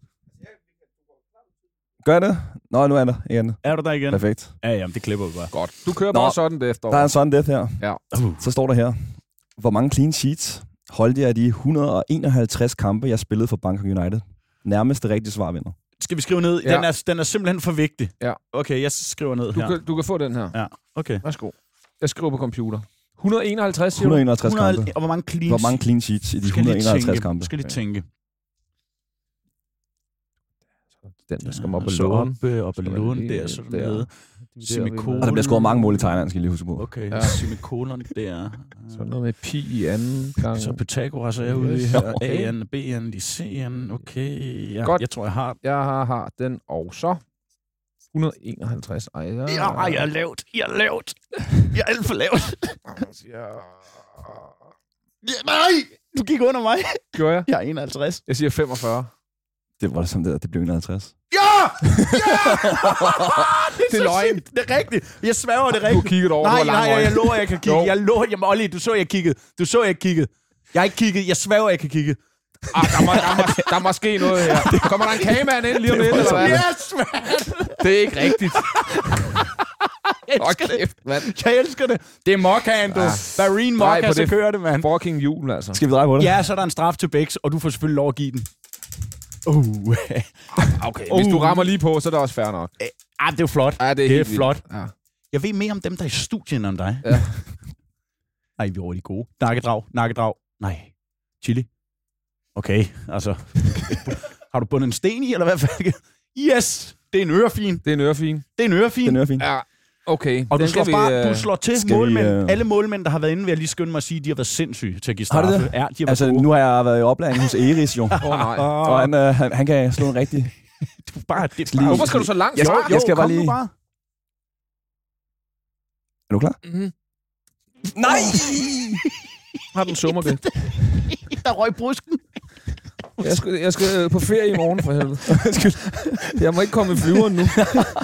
Gør det? Nå, nu er der igen. Er du der igen? Perfekt. Ja, jamen, det klipper vi bare. Godt. Du kører bare sådan det efter. Der er en sådan det her. Ja. Så står der her. Hvor mange clean sheets holdt jeg af de 151 kampe, jeg spillede for Bangkok United? Nærmest det rigtige svar vinder. Skal vi skrive ned? Ja. Den er simpelthen for vigtig. Ja. Okay, jeg skriver ned her. Du kan få den her. Ja, okay. Værsgo. Jeg skriver på computer. 151, siger 151 kampe. Og hvor mange clean sheets i de 151 kampe? Skal lige tænke. Den, der skal op og låne. Op og låne der, sådan noget. Og der bliver scoret mange mål i Thailand, skal jeg lige huske på. Okay, semikolon der. Så noget med pi i anden gang. Så Pythagoras er ude her. A'en, B'en, C'en. Okay, ja, godt. Jeg tror, jeg har. Jeg har den, og så 151. Ej, jeg er lavt. Jeg er alt for lavt. Nej, du gik under mig. Gjorde jeg? Jeg er 51. Jeg siger 45. Det var sådan der, det blev 51. Ja! Det er løgn. Det er rigtigt. Jeg sværger det rigtigt. Du kiggede over. Nej, jeg lover, jeg kan kigge. Jeg lover, jamen Olli, du så, jeg kiggede. Jeg har ikke kigget. Jeg sværger, jeg kan kigge. Der må ske noget her. Kommer der en kagemand ind lige om lidt, eller hvad? Yes, man! Det er ikke rigtigt. Jeg elsker det. Jeg elsker det. Det er mokkaen, du. Barine mokka, så kører det, mand. Fucking jul, altså. Skal vi dreje på det? Ja, så er der en straf til Bix, og du får selvfølgelig lov at give den. Okay, hvis du rammer lige på, så er det også fair nok. Det er jo flot. Ja, det er flot. Ja. Jeg ved mere om dem, der er i studien om dig. Ja. Ej, vi er de gode. Nakkedrag. Nej. Chili. Okay, altså. Har du bundet en sten i, eller hvad fanden? Yes! Det er en ørefin. Ja, okay. Og du slår til målmænd. Alle målmænd, der har været inde, vil jeg lige skynde mig at sige, de har været sindssyge til at give straffe. Har det? Ja, de har været altså, gode. nu har jeg været i oplæring hos Eris, jo. Nej. Og han kan slå en rigtig... Hvorfor skal du så langt? Jeg skal bare lige... Bare. Er du klar? Mm-hmm. Nej! Har den summer det? Der røg brusken. Jeg skal på ferie i morgen, for helvede. Jeg må ikke komme i flyveren nu.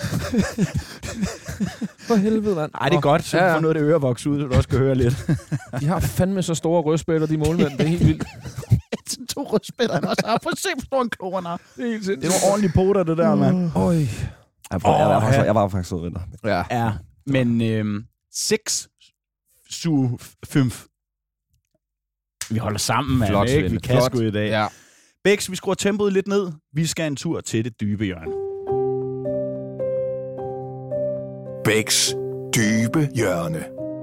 For helvede, mand. Ej, det er godt, så du får noget af det ørevoks ud, så du også kan høre lidt. De har fandme så store rødspætter, de målmænd. Det er helt vildt. Sådan 2 rødspætter, han også har. Prøv at se, hvor stor en klor han har. Det er helt sindssygt. Det er nogle ordentlige poter, det der, mand. Jeg var faktisk sød ved dig. Ja, men 6, 7, 5. Vi holder sammen, mand. Flot, ikke? Vi kan sgu i dag. Ja. Bix, vi skruer tempoet lidt ned. Vi skal en tur til det dybe hjørne. Bæks dybe hjørne.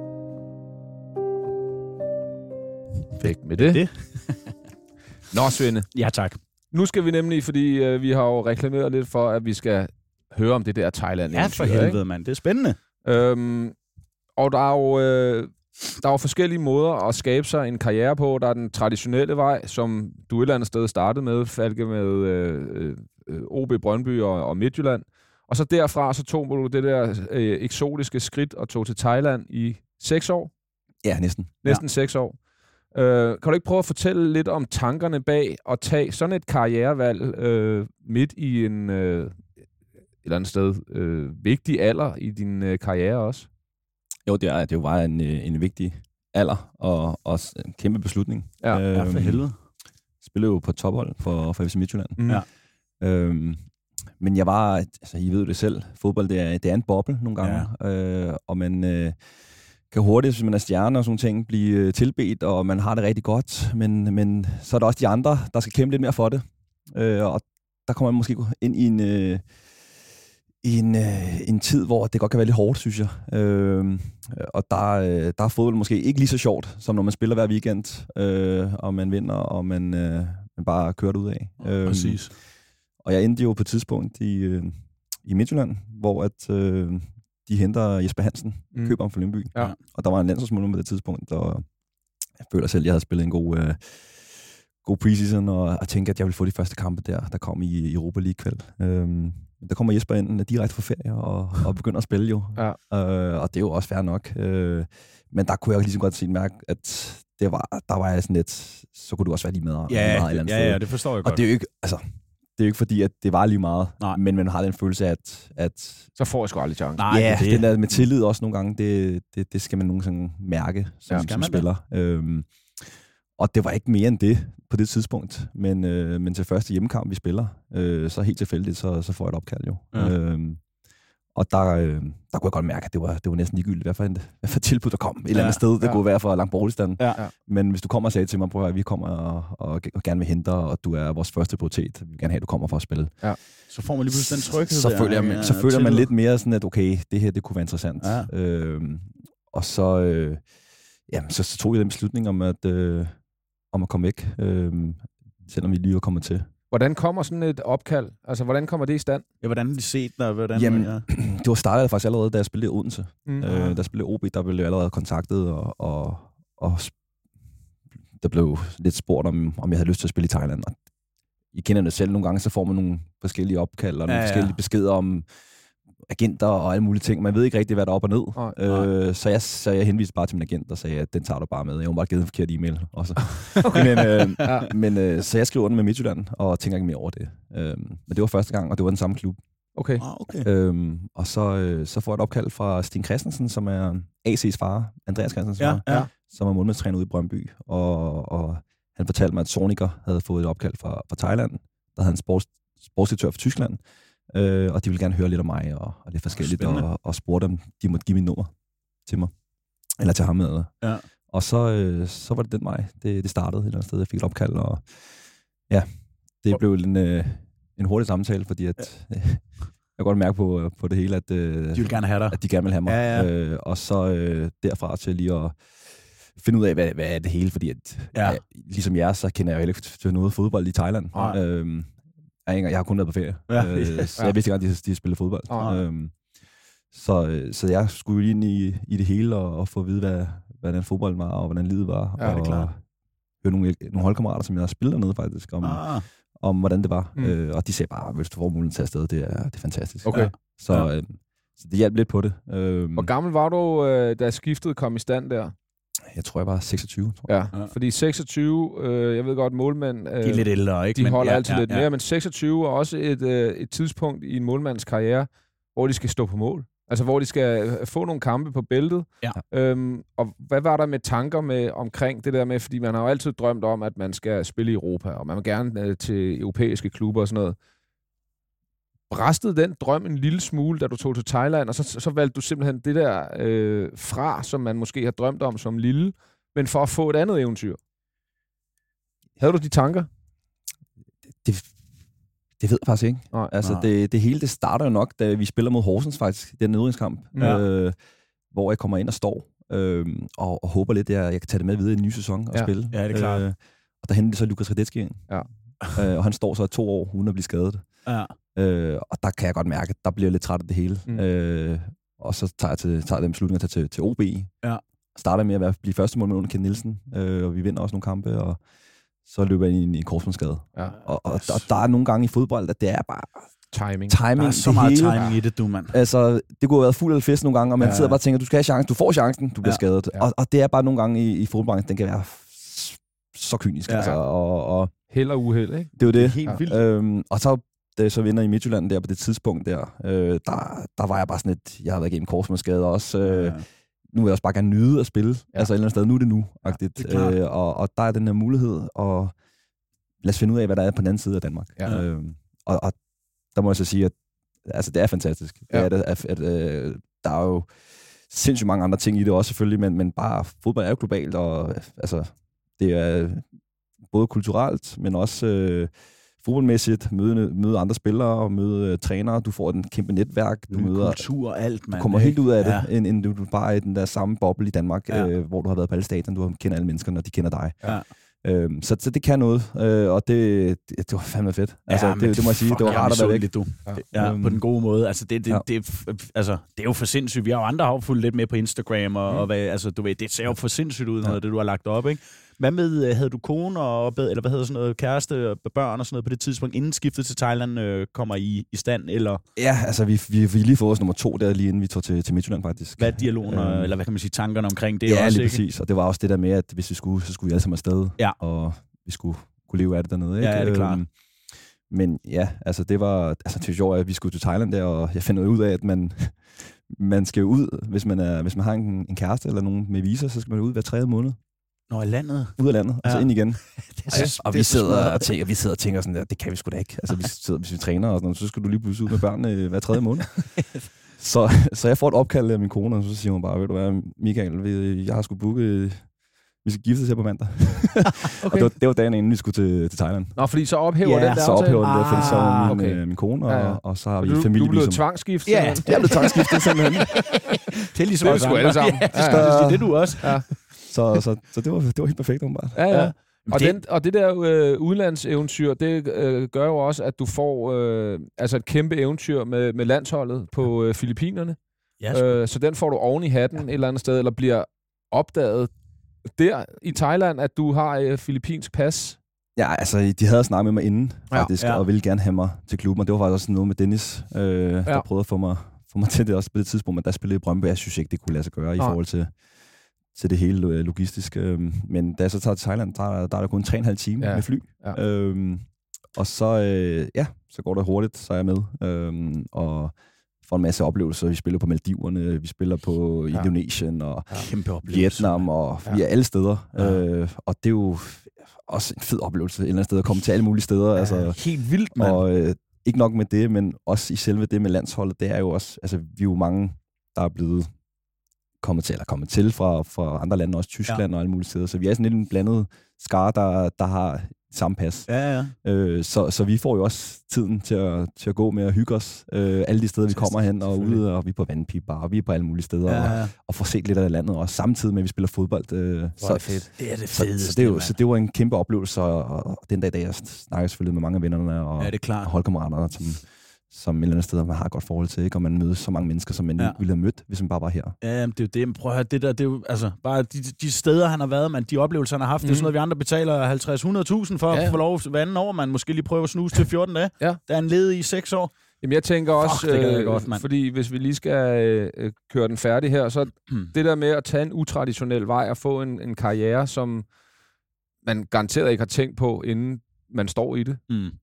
Væk med det. Nå, Svende. Ja, tak. Nu skal vi nemlig, fordi vi har jo reklameret lidt for, at vi skal høre om det der Thailand. Ja, for helvede, mand. Det er spændende. Og der er jo forskellige måder at skabe sig en karriere på. Der er den traditionelle vej, som du et eller andet sted startede med, Falke, med OB Brøndby og Midtjylland. Og så derfra, så tog du det der eksotiske skridt og tog til Thailand i 6 år. Ja, næsten. Næsten 6 år. Kan du ikke prøve at fortælle lidt om tankerne bag at tage sådan et karrierevalg midt i en et eller andet sted vigtig alder i din karriere også? Jo, det er jo bare en vigtig alder og også en kæmpe beslutning. Ja, for helvede. Spillede jo på tophold for FC Midtjylland. Mm. Ja. Men jeg var, altså I ved det selv, fodbold det er en boble nogle gange, og man kan hurtigt, hvis man er stjerne og sådan ting, blive tilbedt, og man har det rigtig godt, men så er der også de andre, der skal kæmpe lidt mere for det. Og der kommer man måske ind i en tid, hvor det godt kan være lidt hårdt, synes jeg. Og der er fodbold måske ikke lige så sjovt, som når man spiller hver weekend, og man vinder, og man bare kører det ud af. Præcis. Og jeg endte jo på et tidspunkt i Midtjylland, hvor at, de henter Jesper Hansen, køber ham fra Lyngby. Ja. Og der var en landsholdsmålmand på det tidspunkt, og jeg føler selv, at jeg havde spillet en god preseason, og jeg tænkte, at jeg ville få de første kampe der kom i Europa League-kvæld. Der kommer Jesper ind direkte fra ferie og begynder at spille jo. Ja. Og det er jo også fair nok. Men der kunne jeg ligesom godt mærke, at der var jeg sådan lidt, så kunne du også være lige med. Ja, det forstår jeg godt. Og det er jo ikke, altså, det er jo ikke fordi, at det var lige meget, men man har den følelse af, at så får jeg sgu aldrig chance. Nej, ja, den der med tillid også nogle gange, det skal man nogensinde mærke som spiller. Og det var ikke mere end det på det tidspunkt, men til første hjemmekamp, vi spiller, så helt tilfældigt, så får jeg et opkald jo. Ja. Og der kunne jeg godt mærke, at det var næsten ligegyldigt, hvad for tilbud der kom et eller andet sted. Det kunne være fra Langborglistan. Ja. Men hvis du kommer og sagde til mig, prøv at vi kommer og gerne vil hente dig, og du er vores første prioritet, vi vil gerne have, at du kommer for at spille. Ja. Så får man lige pludselig den tryghed. Så føler man lidt mere sådan, at okay, det her, det kunne være interessant. Ja. Og så tog jeg den beslutning om at komme væk, selvom vi lige var kommet til. Hvordan kommer sådan et opkald? Altså, hvordan kommer det i stand? Ja, hvordan har de set dig? Jamen, det var startet faktisk allerede, da jeg spillede i Odense. Da jeg spillede OB, der blev jeg allerede kontaktet, og der blev lidt spurgt, om jeg havde lyst til at spille i Thailand. Og I kender det selv nogle gange, så får man nogle forskellige opkald, og nogle forskellige beskeder om agenter og alle mulige ting. Man ved ikke rigtig, hvad der er op og ned. Så jeg henviste bare til min agent og sagde, at den tager du bare med. Jeg har bare givet en forkert e-mail også. Så jeg skriver den med Midtjylland og tænker ikke mere over det. Men det var første gang, og det var den samme klub. Okay. Og så får jeg et opkald fra Sten Christensen, som er AC's far, Andreas Christensens far, som er målmandstræner ude i Brøndby. Og han fortalte mig, at Zorniger havde fået et opkald fra Thailand. Der havde en sportsdirektør fra Tyskland. Og de ville gerne høre lidt om mig og lidt forskelligt, og spurgte dem, de måtte give mit nummer til mig. Eller til ham. Ja. Og så var det den vej, det startede et eller andet sted. Jeg fik et opkald, og ja, det blev en hurtig samtale, fordi at jeg kan godt mærke på det hele, at de vil gerne have dig. At de gerne vil have mig. Ja. Og så derfra til lige at finde ud af, hvad er det hele, fordi at ligesom jer, så kender jeg jo heller ikke til noget fodbold i Thailand. Jeg har kun været på ferie, så jeg vidste ikke, at de spillede fodbold. Så jeg skulle ind i det hele og få at vide, hvordan fodbolden var, og hvordan livet var. Ja, det er klart. Høre nogle holdkammerater, som jeg har spillet dernede faktisk, om hvordan det var. Og de sagde bare, hvis du får muligheden til afsted, det er fantastisk. Okay. Så det hjalp lidt på det. Hvor gammel var du, da skiftet kom i stand der? Jeg tror, jeg var 26. Fordi 26, jeg ved godt, målmænd... de er lidt ældre, ikke? De holder altid lidt mere, men 26 er også et tidspunkt i en målmands karriere, hvor de skal stå på mål. Altså, hvor de skal få nogle kampe på bæltet. Ja. Og hvad var der med tanker omkring det der med, fordi man har jo altid drømt om, at man skal spille i Europa, og man vil gerne til europæiske klubber og sådan noget. Bræstede den drøm en lille smule, da du tog til Thailand, og så valgte du simpelthen det der fra, som man måske har drømt om som lille, men for at få et andet eventyr? Havde du de tanker? Det ved jeg faktisk ikke. Nej. Altså, det hele, det starter jo nok, da vi spiller mod Horsens faktisk, den nedrykningskamp, hvor jeg kommer ind og står, og håber lidt, at jeg kan tage det med videre i en ny sæson og spille. Ja, det er klart. Og der henter de så Lukas Radetzky ind. Ja. Og han står så 2 år, uden at blive skadet. Ja. Og der kan jeg godt mærke, at der bliver jeg lidt træt af det hele. Og så tager jeg den beslutning at tage til OB. Ja. Starter med at blive første målmand under Ken Nielsen, og vi vinder også nogle kampe, og så løber jeg ind i en korsbåndsskade. Ja. Og der er nogle gange i fodbold, at det er bare timing. Der er så meget timing i det, du mand. Altså, det kunne have været fuld af fest nogle gange, og man sidder bare og tænker, du skal have chancen, du får chancen, du bliver skadet. Ja. Og det er bare nogle gange i fodboldbranchen, den kan være så kynisk. Ja. Altså, og held og uheld, ikke? Det er jo det. Det er helt vildt. Og så da jeg så vinder i Midtjylland der på det tidspunkt der var jeg bare sådan et, jeg har været igennem korsbåndsskade også. Nu vil jeg også bare gerne nyde at spille. Altså et eller andet sted, nu er det nu-agtigt. Og der er den her mulighed, og lad os finde ud af, hvad der er på den anden side af Danmark. Ja. Og der må jeg så sige, at altså, det er fantastisk. Ja. Der er jo sindssygt mange andre ting i det også selvfølgelig, men bare fodbold er jo globalt, og altså, det er både kulturelt, men også fodboldmæssigt, møde andre spillere og møde trænere. Du får et kæmpe netværk. Du møder kultur og alt, man. Du kommer helt ud af det, end du bare er i den der samme boble i Danmark, hvor du har været på alle stadion, du kender alle menneskerne, og de kender dig. Ja. Så det kan noget, og det var fandme fedt. Altså, Ja, det må jeg sige, det var rart at være væk. Du. Ja, på den gode måde. Altså, det er jo for sindssygt. Vi har jo andre har fulgt lidt med på Instagram, og hvad, altså, du ved, det ser jo for sindssygt ud, noget af det, du har lagt op, ikke? Hvad med, havde du kone eller hvad hedder sådan noget, kæreste og børn og sådan noget på det tidspunkt, inden skiftet til Thailand kommer i stand, eller? Ja, altså vi lige fået os nummer 2 der, lige inden vi tog til Midtjylland faktisk. Hvad er dialogen, eller hvad kan man sige, tankerne omkring det? Ja, også, lige ikke? præcis. Og det var også det der med, at hvis vi skulle, så skulle vi alle sammen afsted. Ja. Og vi skulle kunne leve af det dernede, ikke? Ja, det er klart. Men ja, altså det var sjovt, at vi skulle til Thailand der, og jeg fandt ud af, at man skal jo ud, hvis man har en kæreste eller nogen med visa, så skal man ud hver 3. måned. Nå, i landet? Ud af landet, og så ind igen. Og vi sidder og tænker sådan der, det kan vi sgu da ikke. Altså hvis vi træner og sådan noget, så skal du lige pludselig ud med børnene hver 3. måned. Så jeg får et opkald af min kone, og så siger hun bare, ved du hvad, Michael, jeg har sgu booket, vi skal giftes her på mandag. Okay. Og det var dagen inden vi skulle til Thailand. Nå, fordi så ophæver den der aftale? Ja, så ophæver den der, fordi så var min kone, og så har vi familie. Du blev tvangsgiftet? Ja, jeg blev tvangsgiftet simpelthen. Det er ligesom også alle sammen. Ja, det er du også. Ja. Så det var helt perfekt, åbenbart. Ja. Og det der udlandseventyr, det gør jo også, at du får et kæmpe eventyr med landsholdet på Filippinerne. Ja, så den får du oven i hatten et eller andet sted, eller bliver opdaget der i Thailand, at du har filippinsk pas. Ja, altså de havde snakket med mig inden, faktisk, og ville gerne have mig til klubben, og det var faktisk også noget med Dennis, der prøvede at få mig til det også på det tidspunkt, men der spillede i Brøndby. Jeg synes ikke, det kunne lade sig gøre i forhold til det hele logistiske. Men da jeg så tager til Thailand, der er der kun 3,5 timer med fly. Ja. Og så går det hurtigt, så er jeg med. Og får en masse oplevelser. Vi spiller på Maldiverne, vi spiller på Indonesien og Vietnam, og vi er alle steder. Og det er jo også en fed oplevelse et eller andet sted at komme til alle mulige steder. Ja, altså, helt vildt, mand. Og ikke nok med det, men også i selve det med landsholdet, det er jo også, altså vi er jo mange, der er blevet kommet til fra andre lande, også Tyskland og alle mulige steder. Så vi er sådan lidt en blandet skare, der har samme pas. Ja. Så vi får jo også tiden til at gå med at hygge os. Alle de steder, vi kommer hen og ude, og vi er på vandpiber, og vi er på alle mulige steder, og får set lidt af landet, og samtidig med, at vi spiller fodbold. Så fedt. Det er det fedeste. Så det var en kæmpe oplevelse, og den dag, jeg snakker selvfølgelig med mange af vennerne og holdkammeraterne, som et eller andet sted, man har et godt forhold til, ikke? Og man møder så mange mennesker, som man ikke ville have mødt, hvis man bare var her. Ja, det er jo det. Prøv at høre, det er jo, altså, bare de steder, han har været, man, de oplevelser, han har haft, det er sådan noget, vi andre betaler 50-100.000 for at få lov hver anden år, man måske lige prøver at snuse til 14 dage. Der er en led i 6 år. Jamen, jeg tænker også, fordi hvis vi lige skal køre den færdig her, så det der med at tage en utraditionel vej og få en karriere, som man garanteret ikke har tænkt på, inden man står i det.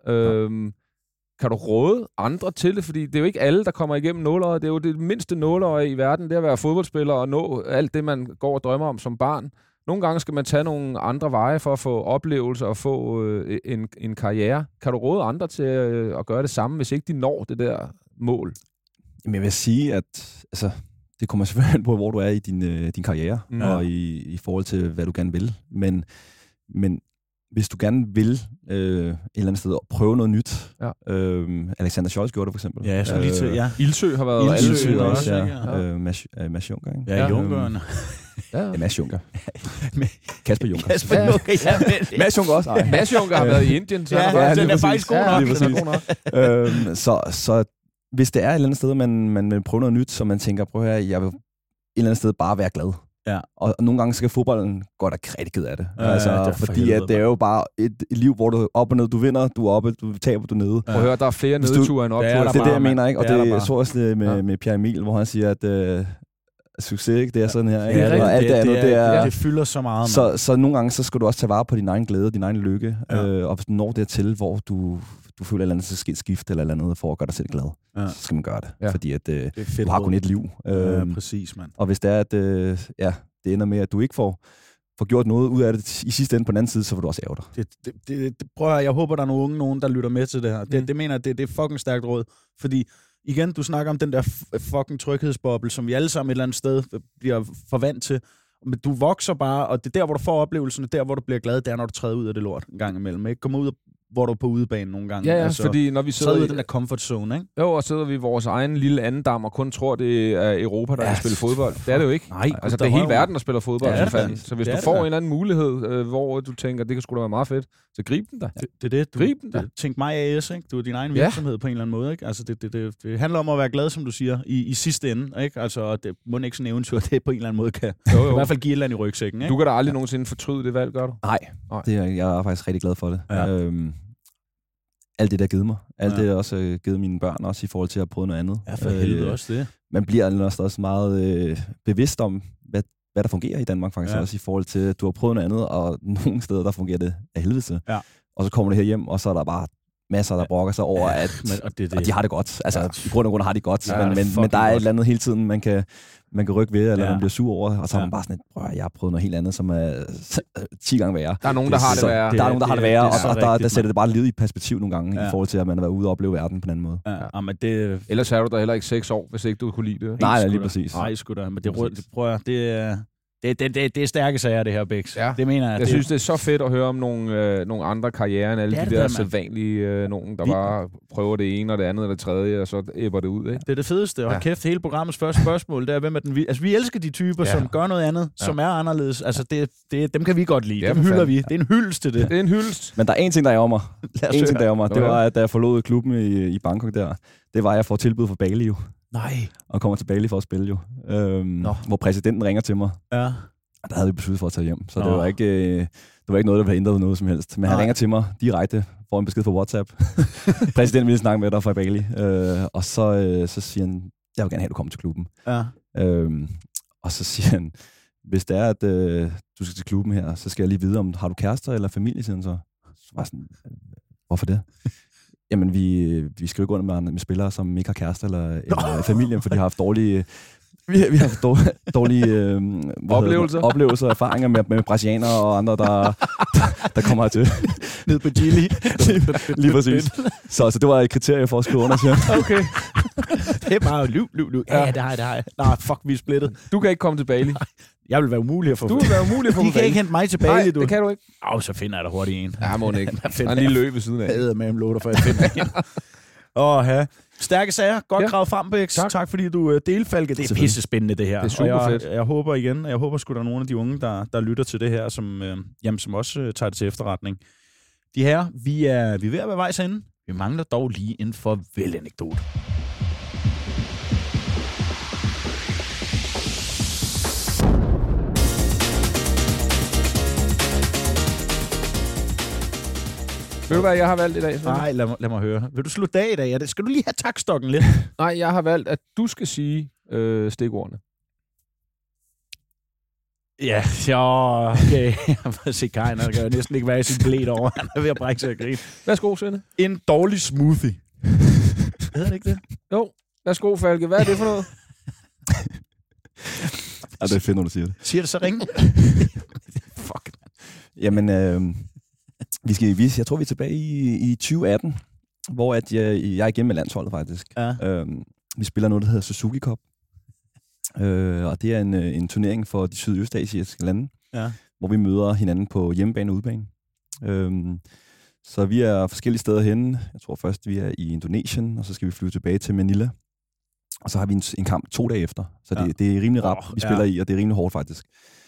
Kan du råde andre til det? Fordi det er jo ikke alle, der kommer igennem nåleøjet. Det er jo det mindste nåleøje i verden, det at være fodboldspiller og nå alt det, man går og drømmer om som barn. Nogle gange skal man tage nogle andre veje for at få oplevelser og få en karriere. Kan du råde andre til at gøre det samme, hvis ikke de når det der mål? Jamen, jeg vil sige, at det kommer selvfølgelig på, hvor du er i din karriere, og i forhold til, hvad du gerne vil. Men hvis du gerne vil et eller andet sted prøve noget nyt. Alexander Scholz gjorde det for eksempel. Ja, jeg skulle lige til, Ildsø har været Ildsø også, ja. Mads Juncker, ikke? Ja, Junkeren. Mads Juncker. Kasper Juncker. Mads Juncker også. Mads Juncker har været i Indien. Så den er faktisk god nok. Så hvis det er et eller andet sted, man vil prøve noget nyt, så man tænker, prøv her, jeg vil et eller andet sted bare være glad. Ja. Og nogle gange skal fodbolden gå der rigtig ked af det. Fordi at det er jo bare et liv, hvor du er op og ned, du vinder, du er oppe, du taber, du er nede. Prøv at høre, der er flere nedture end opture. Det er det, jeg mener, ikke? Og det så også med Pierre Emil, hvor han siger, at succes, ikke? Det er sådan her. Ikke? Og alt det andet, det fylder så meget. Så nogle gange, så skal du også tage vare på din egen glæde, din egen lykke. Og hvis du når dertil, hvor du føler et eller andet, så skal skift eller et eller andet for at gøre dig selv glad. Så skal man gøre det. Fordi at du har kun et liv. Præcis, mand. Og hvis det er, at det ender med, at du ikke får gjort noget ud af det i sidste ende på den anden side, så får du også ærger dig. Prøv at høre, jeg håber, der er nogen, der lytter med til det her. Det mener jeg, det er fucking stærkt råd. Fordi igen, du snakker om den der fucking tryghedsboble, som vi alle sammen et eller andet sted bliver forvant til. Men du vokser bare, og det er der, hvor du får oplevelserne, der, hvor du bliver glad, det er, når du træder ud af det lort en gang imellem. Ikke? Kommer ud og hvor du er på udebane nogle gange. Ja, fordi når vi sidder i den der comfort zone, ikke? Jo, og sidder vi i vores egen lille andendam og kun tror, det er Europa, der kan spille fodbold. Det er det jo ikke. Nej, altså, det er hele verden, der spiller fodbold. Ja, så hvis du får en eller anden mulighed, hvor du tænker, det kan sgu da være meget fedt, så grib den da. Det er det. Grib den da. Tænk mig AS, ikke? Du er din egen virksomhed på en eller anden måde, ikke? Altså, det handler om at være glad, som du siger, i sidste ende, ikke? Altså, det må ikke sådan eventyr, det på en eller anden måde kan i hvert fald give et eller andet i rygsækken, ikke? Du kan da aldrig nogensinde fortryde det valg, gør du? Nej. Jeg er faktisk rigtig glad for det. Ja. Alt det, der givet mig. Alt det, der også givet mine børn, også i forhold til at prøve noget andet. Ja, for helvede også det. Man bliver også meget bevidst om, hvad der fungerer i Danmark faktisk, også i forhold til, at du har prøvet noget andet, og nogle steder, der fungerer det af helvede til. Ja. Og så kommer det her hjem, og så er der bare masser, der brokker sig over, og de har det godt. Altså, i grund og grund har de godt, men der er et eller andet hele tiden, man kan rykke ved, eller man bliver sur over, og så er man bare sådan et, jeg har prøvet noget helt andet, som er 10 gange værre. Der er nogen, der har det værre. Der er nogen, der har det værre, og der sætter det bare livet i perspektiv nogle gange, i forhold til, at man har været ude og opleve verden på en anden måde. Ja, men det... Ellers har du da heller ikke 6 år, hvis ikke du kunne lide det. Nej, lige præcis. Nej, sgu da, men det prøver jeg, det er stærke sager, det her, Bæks. Ja. Det mener jeg. Jeg synes, det er så fedt at høre om nogle andre karrierer, end alle de der sædvanlige nogen, der bare prøver det ene og det andet eller det tredje, og så æbber det ud, ikke? Det er det fedeste. Og kæft, hele programmets første spørgsmål, det er, hvem er den... Altså, vi elsker de typer, som gør noget andet, som er anderledes. Altså, dem kan vi godt lide. Dem hylder vi. Det er en hyldest til det. Det er en hyldest. Men der er en ting, der ærger mig. Det var, at da jeg forlod klubben i Bangkok der, det var, at jeg får tilbud fra Bali jo. Nej. Og kommer til Bali for at spille jo. Hvor præsidenten ringer til mig. Ja. Og der havde vi besluttet for at tage hjem. Så det var ikke noget, der ville ændret noget som helst. Men han ringer til mig direkte, får en besked på WhatsApp. Præsidenten ville snakke med dig fra Bali. Og så siger han, jeg vil gerne have, at du kommer til klubben. Ja. Og så siger han, hvis det er, at du skal til klubben her, så skal jeg lige vide, om har du kærester eller familie siden så? Så var sådan, hvorfor det? Jamen, vi skal jo ikke rundt med spillere, som ikke har kærester eller familien, for de har haft dårlige... Vi har haft dårlige oplevelser og erfaringer med brasilianere og andre, der kommer hertil. Ned på Gili. Lige præcis. Så det var et kriterie for at skrive under, siger. Okay. Det er bare liv. Ja, det har jeg. Nej, fuck, vi er splittet. Du kan ikke komme til Bali. Jeg vil være umulig at få. Du vil være umulig at få. De kan ikke hente mig til Bali, Nej, du. det kan du ikke. Så finder jeg da hurtigt en. Ja, må ikke. Der er en lille løb ved siden af. Jeg æder med en låter, for jeg finder en. Stærke sager. Godt gravet frem, Bæks. Tak fordi du delte, Falke. Det er pisse spændende, det her. Det er super fedt. Jeg håber sgu, der er nogle af de unge, der lytter til det her, som også tager det til efterretning. De her, vi er ved at være vejs inde. Vi mangler dog lige en farvel-anekdote. Ved du hvad, jeg har valgt i dag? Nej, lad mig høre. Vil du slutte af i dag? Skal du lige have takstokken lidt? Nej, jeg har valgt, at du skal sige stikordene. Ja, okay. Jeg må se Kajen, der kan jo næsten ikke være i sin blæt over. Han er ved at brække sig og grine. Værsgo, Svende. En dårlig smoothie. Hedder det ikke det? Jo, værsgo, Falke. Hvad er det for noget? Ja, det er fedt, når du siger det. Siger det så ringe? Fuck. Jamen, jeg tror, vi er tilbage i 2018, hvor at jeg er igennem med landsholdet, faktisk. Ja. Vi spiller noget, der hedder Suzuki Cup. Og det er en turnering for de sydøstasiatiske lande, hvor vi møder hinanden på hjemmebane og udebane. Så vi er forskellige steder henne. Jeg tror først, vi er i Indonesien, og så skal vi flyve tilbage til Manila. Og så har vi en kamp 2 dage efter. Så det er rimelig rap, vi spiller i, og det er rimelig hårdt, faktisk.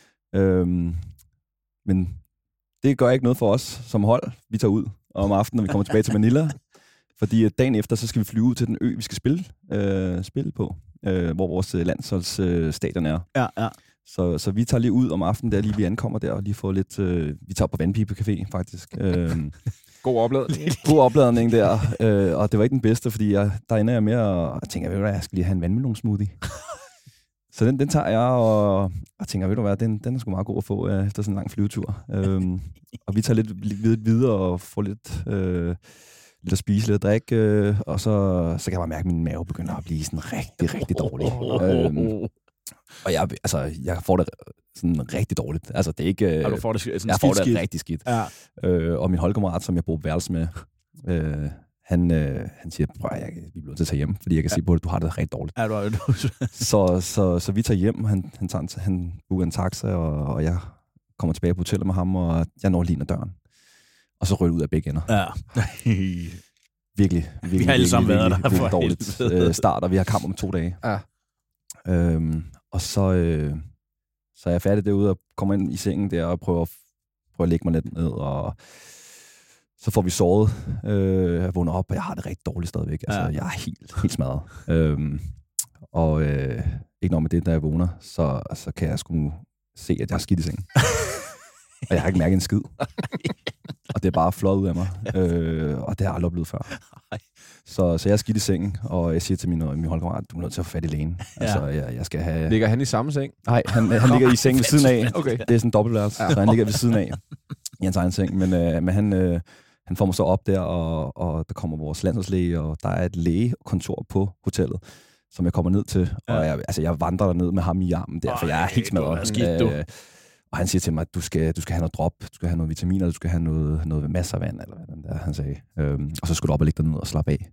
Men det gør ikke noget for os som hold. Vi tager ud om aftenen, når vi kommer tilbage til Manila. Fordi dagen efter, så skal vi flyve ud til den ø, vi skal spille på. Hvor vores landsholdsstadion er. Ja. Så vi tager lige ud om aftenen, der lige vi ankommer der, og lige får lidt... vi tager på Vandpipe Café, faktisk. God opladning. God opladning der, og det var ikke den bedste, fordi der ender jeg med at tænke, ved du hvad, jeg skal lige have en vandmelonsmoothie. Så den tager jeg, og tænker, ved du hvad, den er sgu meget god at få efter sådan en lang flyvetur. Og vi tager lidt videre og får lidt at spise, lidt at drikke, og så kan jeg bare mærke, at min mave begynder at blive sådan rigtig, rigtig dårlig. Og jeg får det sådan rigtig dårligt. Altså, det er ikke... du får det sådan jeg får det rigtig skidt. Ja. Og min holdkammerat, som jeg bor på værelse med, han siger, vi bliver til at tage hjem, fordi jeg kan se på det, du har det rigtig dårligt. Ja, så vi tager hjem, han booker en taxa, og jeg kommer tilbage på hotellet med ham, og jeg når lige ind ad døren. og så røg ud af begge ender. Ja. Virkelig, vi har alle sammen været der. Virkelig dårligt start, og vi har kamp om 2 dage. Ja. Og så er jeg færdig derude og kommer ind i sengen der og prøver at lægge mig lidt ned, og så får vi sovet. Jeg vågner op, og jeg har det rigtig dårligt stadigvæk. Altså, jeg er helt smadret. Ikke nok med det, da jeg vågner, så kan jeg sgu se, at jeg er skidt i sengen. Og jeg har ikke mærket en skid. Og det er bare flot ud af mig. Og det har jeg aldrig oplevet før. Så jeg er skidt i sengen, og jeg siger til min holdkammerat, du er nødt til at få fat i lægen. Altså, jeg skal have... Ligger han i samme seng? Nej, han ligger i sengen ved siden af. Okay. Det er sådan en dobbeltværelse, så han ligger ved siden af i hans egen seng. Men han får mig så op der, og der kommer vores landsholdslæge, og der er et lægekontor på hotellet, som jeg kommer ned til. Og jeg vandrer derned med ham i armen der, for jeg er helt smadret. Og han siger til mig, at du skal have noget drop, du skal have noget vitaminer, du skal have noget masser af vand, eller hvad der han sagde. Og så skulle du op og ligge dernede og slappe af.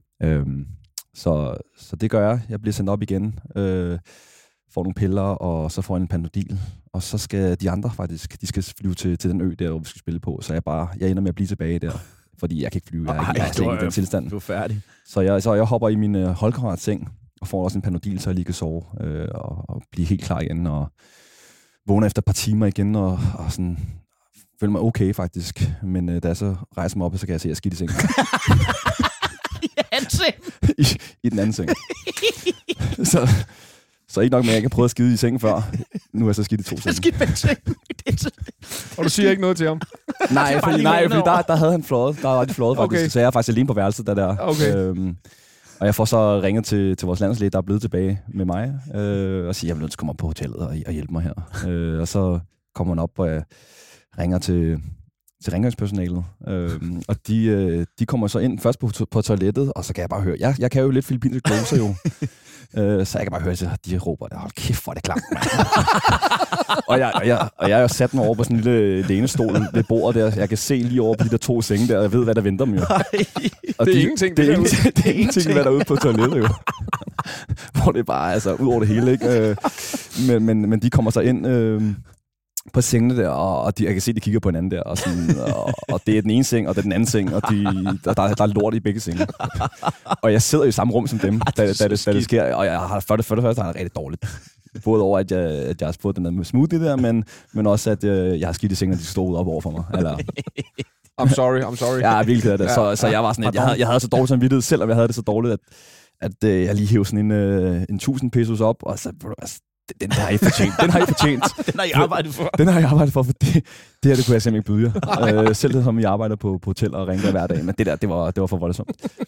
Så det gør jeg. Jeg bliver sendt op igen, får nogle piller, og så får jeg en Panodil. Og så skal de andre faktisk, de skal flyve til den ø der, hvor vi skal spille på. Så jeg ender med at blive tilbage der, fordi jeg kan ikke flyve. Jeg er slet ikke i den tilstand. Du er færdig. Så jeg hopper i min holdkammerats seng, og får også en Panodil, så jeg lige kan sove og blive helt klar igen, og vågner efter et par timer igen, og sådan føler mig okay faktisk. Men da jeg så rejser mig op, så kan jeg se, at jeg er skidt i sengen. I den anden seng. Så ikke nok med, at jeg ikke har prøvet at skide i sengen før. Nu er jeg så skidt i 2 senge. Og du siger ikke noget til ham? Nej, fordi der havde han fløjet. Der var de fløjet faktisk. Okay. Så jeg er faktisk alene på værelset der. Okay. Og jeg får så ringet til vores landslæge, der er blevet tilbage med mig, og siger, at jeg vil nødt til at komme op på hotellet og hjælpe mig her. Og så kommer han op, og jeg ringer til rengøringspersonalet. Og de kommer så ind først på toilettet, og så kan jeg bare høre, jeg kan jo lidt filippinsk gloser jo. Så jeg kan bare høre, at de råber, hold kæft, hvor er det klamt, mand. og jeg er jo sat mig over på sådan en lille lænestol ved bordet der. Jeg kan se lige over på de der 2 senge der, og jeg ved, hvad der venter mig jo. Og det er ingenting. Det er ingenting, hvad der er ude på toilettet jo. Hvor det er bare, altså, ud over det hele, ikke? Men de kommer så ind på sengene der, og jeg kan se, de kigger på hinanden der, og det er den ene seng, og det er den anden seng, og der er lort i begge senge. Og jeg sidder i samme rum som dem, da det sker, og jeg har for det første har det rigtig dårligt. Både over, at jeg har fået den der smoothie der, men også, at jeg har skidt i sengen, og de stod op over for mig. Eller... I'm sorry. Jeg er virkelig ked af det. Så jeg var sådan, jeg havde så dårligt samvittighed, selvom jeg havde det så dårligt, at jeg lige hævde sådan en 1000 pesos op, og så... Den har I fortjent. Den har I arbejdet for. Den har I arbejdet for det her, det kunne jeg simpelthen ikke byde jer. Selv som I arbejder på hotel og ringer hver dag, men det var for voldsomt.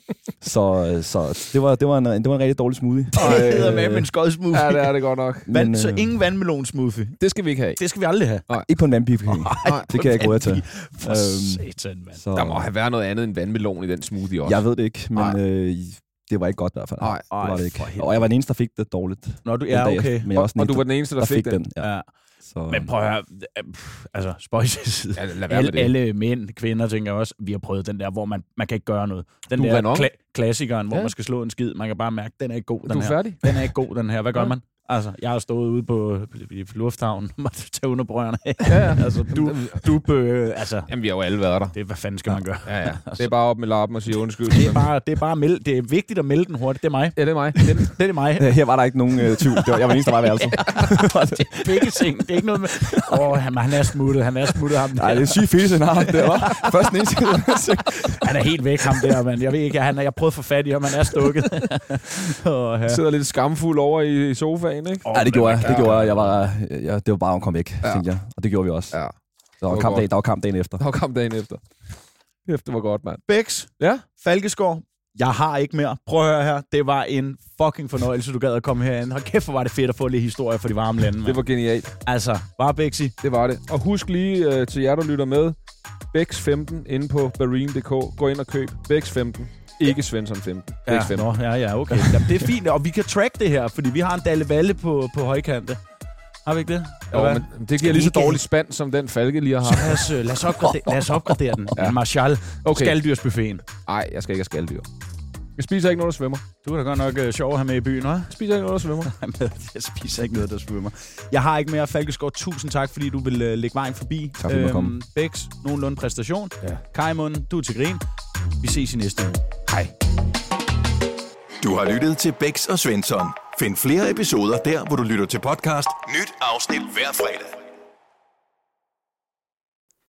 Så det var en rigtig dårlig smoothie. Det hedder med en skød smoothie. Ja, det er det godt nok. Så ingen vandmelon smoothie. Det skal vi ikke have. Det skal vi aldrig have. Nej. Ikke på en vandpipe. Det kan jeg ikke råde til. For satan, mand. Der må have været noget andet end vandmelon i den smoothie også. Jeg ved det ikke, men... det var ikke godt i hvert fald. Nej, det var det ikke. Og jeg var den eneste, der fik det dårligt. Nå, du er okay. Men og du var den eneste, der fik den. Ja. Så... Men prøv at høre, altså spøj til side. Alle mænd, kvinder, tænker også, vi har prøvet den der, hvor man kan ikke gøre noget. Den der klassikeren, hvor man skal slå en skid, man kan bare mærke, den er ikke god, den her. Du er færdig? Den er ikke god, den her. Hvad gør man? Altså, jeg har stået ude i lufthavnen og måtte tage underbrødrene af. Ja. Altså, altså... Jamen, vi har jo alle været der. Hvad fanden skal man gøre? Ja. Altså. Det er bare op med lappen og sige undskyld. Det er bare melde. Det er vigtigt at melde den hurtigt. Det er mig. Ja, det er mig. Det er mig. Her var der ikke nogen tvivl. Jeg var den eneste, der var i værelset. Det er begge ting. Det er ikke noget med... han er smuttet. Han er smuttet ham. Nej, det er syg fise, han har. Det var først den eneste. Han er helt væk, ham der, mand. Jeg ved ikke, jeg prøvede at få fat i ham. Han er stukket. Sidder lidt skamfuld over i sofaen, ikke? Ja, det gjorde jeg. Det var bare at komme væk, tænkte jeg. Og det gjorde vi også. Ja. Der var kamp dagen efter. Det var godt, mand. Bæks. Ja? Falkeskov. Jeg har ikke mere. Prøv at høre her. Det var en fucking fornøjelse, du gad at komme herinde. Hold kæft, hvor var det fedt at få lidt historie for de varme lande, man. Det var genialt. Altså, bare Bæksi. Det var det. Og husk lige til jer, der lytter med. Bæks 15 inde på Barine.dk. Gå ind og køb Bæks 15. Ikke Svensson 15. Ja, okay. Jamen, det er fint, og vi kan track det her, fordi vi har en Dalle Valle på højkante. Har vi ikke det? Jo, men det giver lige så dårligt spand, som den Falke lige har haft. Lad os opgradere den. Ja. En Marshall. Okay. Skalddyrsbuffeten. Nej, jeg skal ikke have skalddyr. Jeg spiser ikke noget, der svømmer. Du er da godt nok sjov at have med i byen, hva'? Jeg spiser ikke noget, der svømmer. Jeg spiser ikke noget, der svømmer. Jeg har ikke mere. Falkeskov, tusind tak, fordi du vil lægge vejen forbi. Tak fordi du kom. Bex, nogenlunde præstation. Ja. Kajmund, du er til grin. Vi ses i næste uge. Hej. Du har lyttet til Bex og Svensson. Find flere episoder der, hvor du lytter til podcast. Nyt afsnit hver fredag.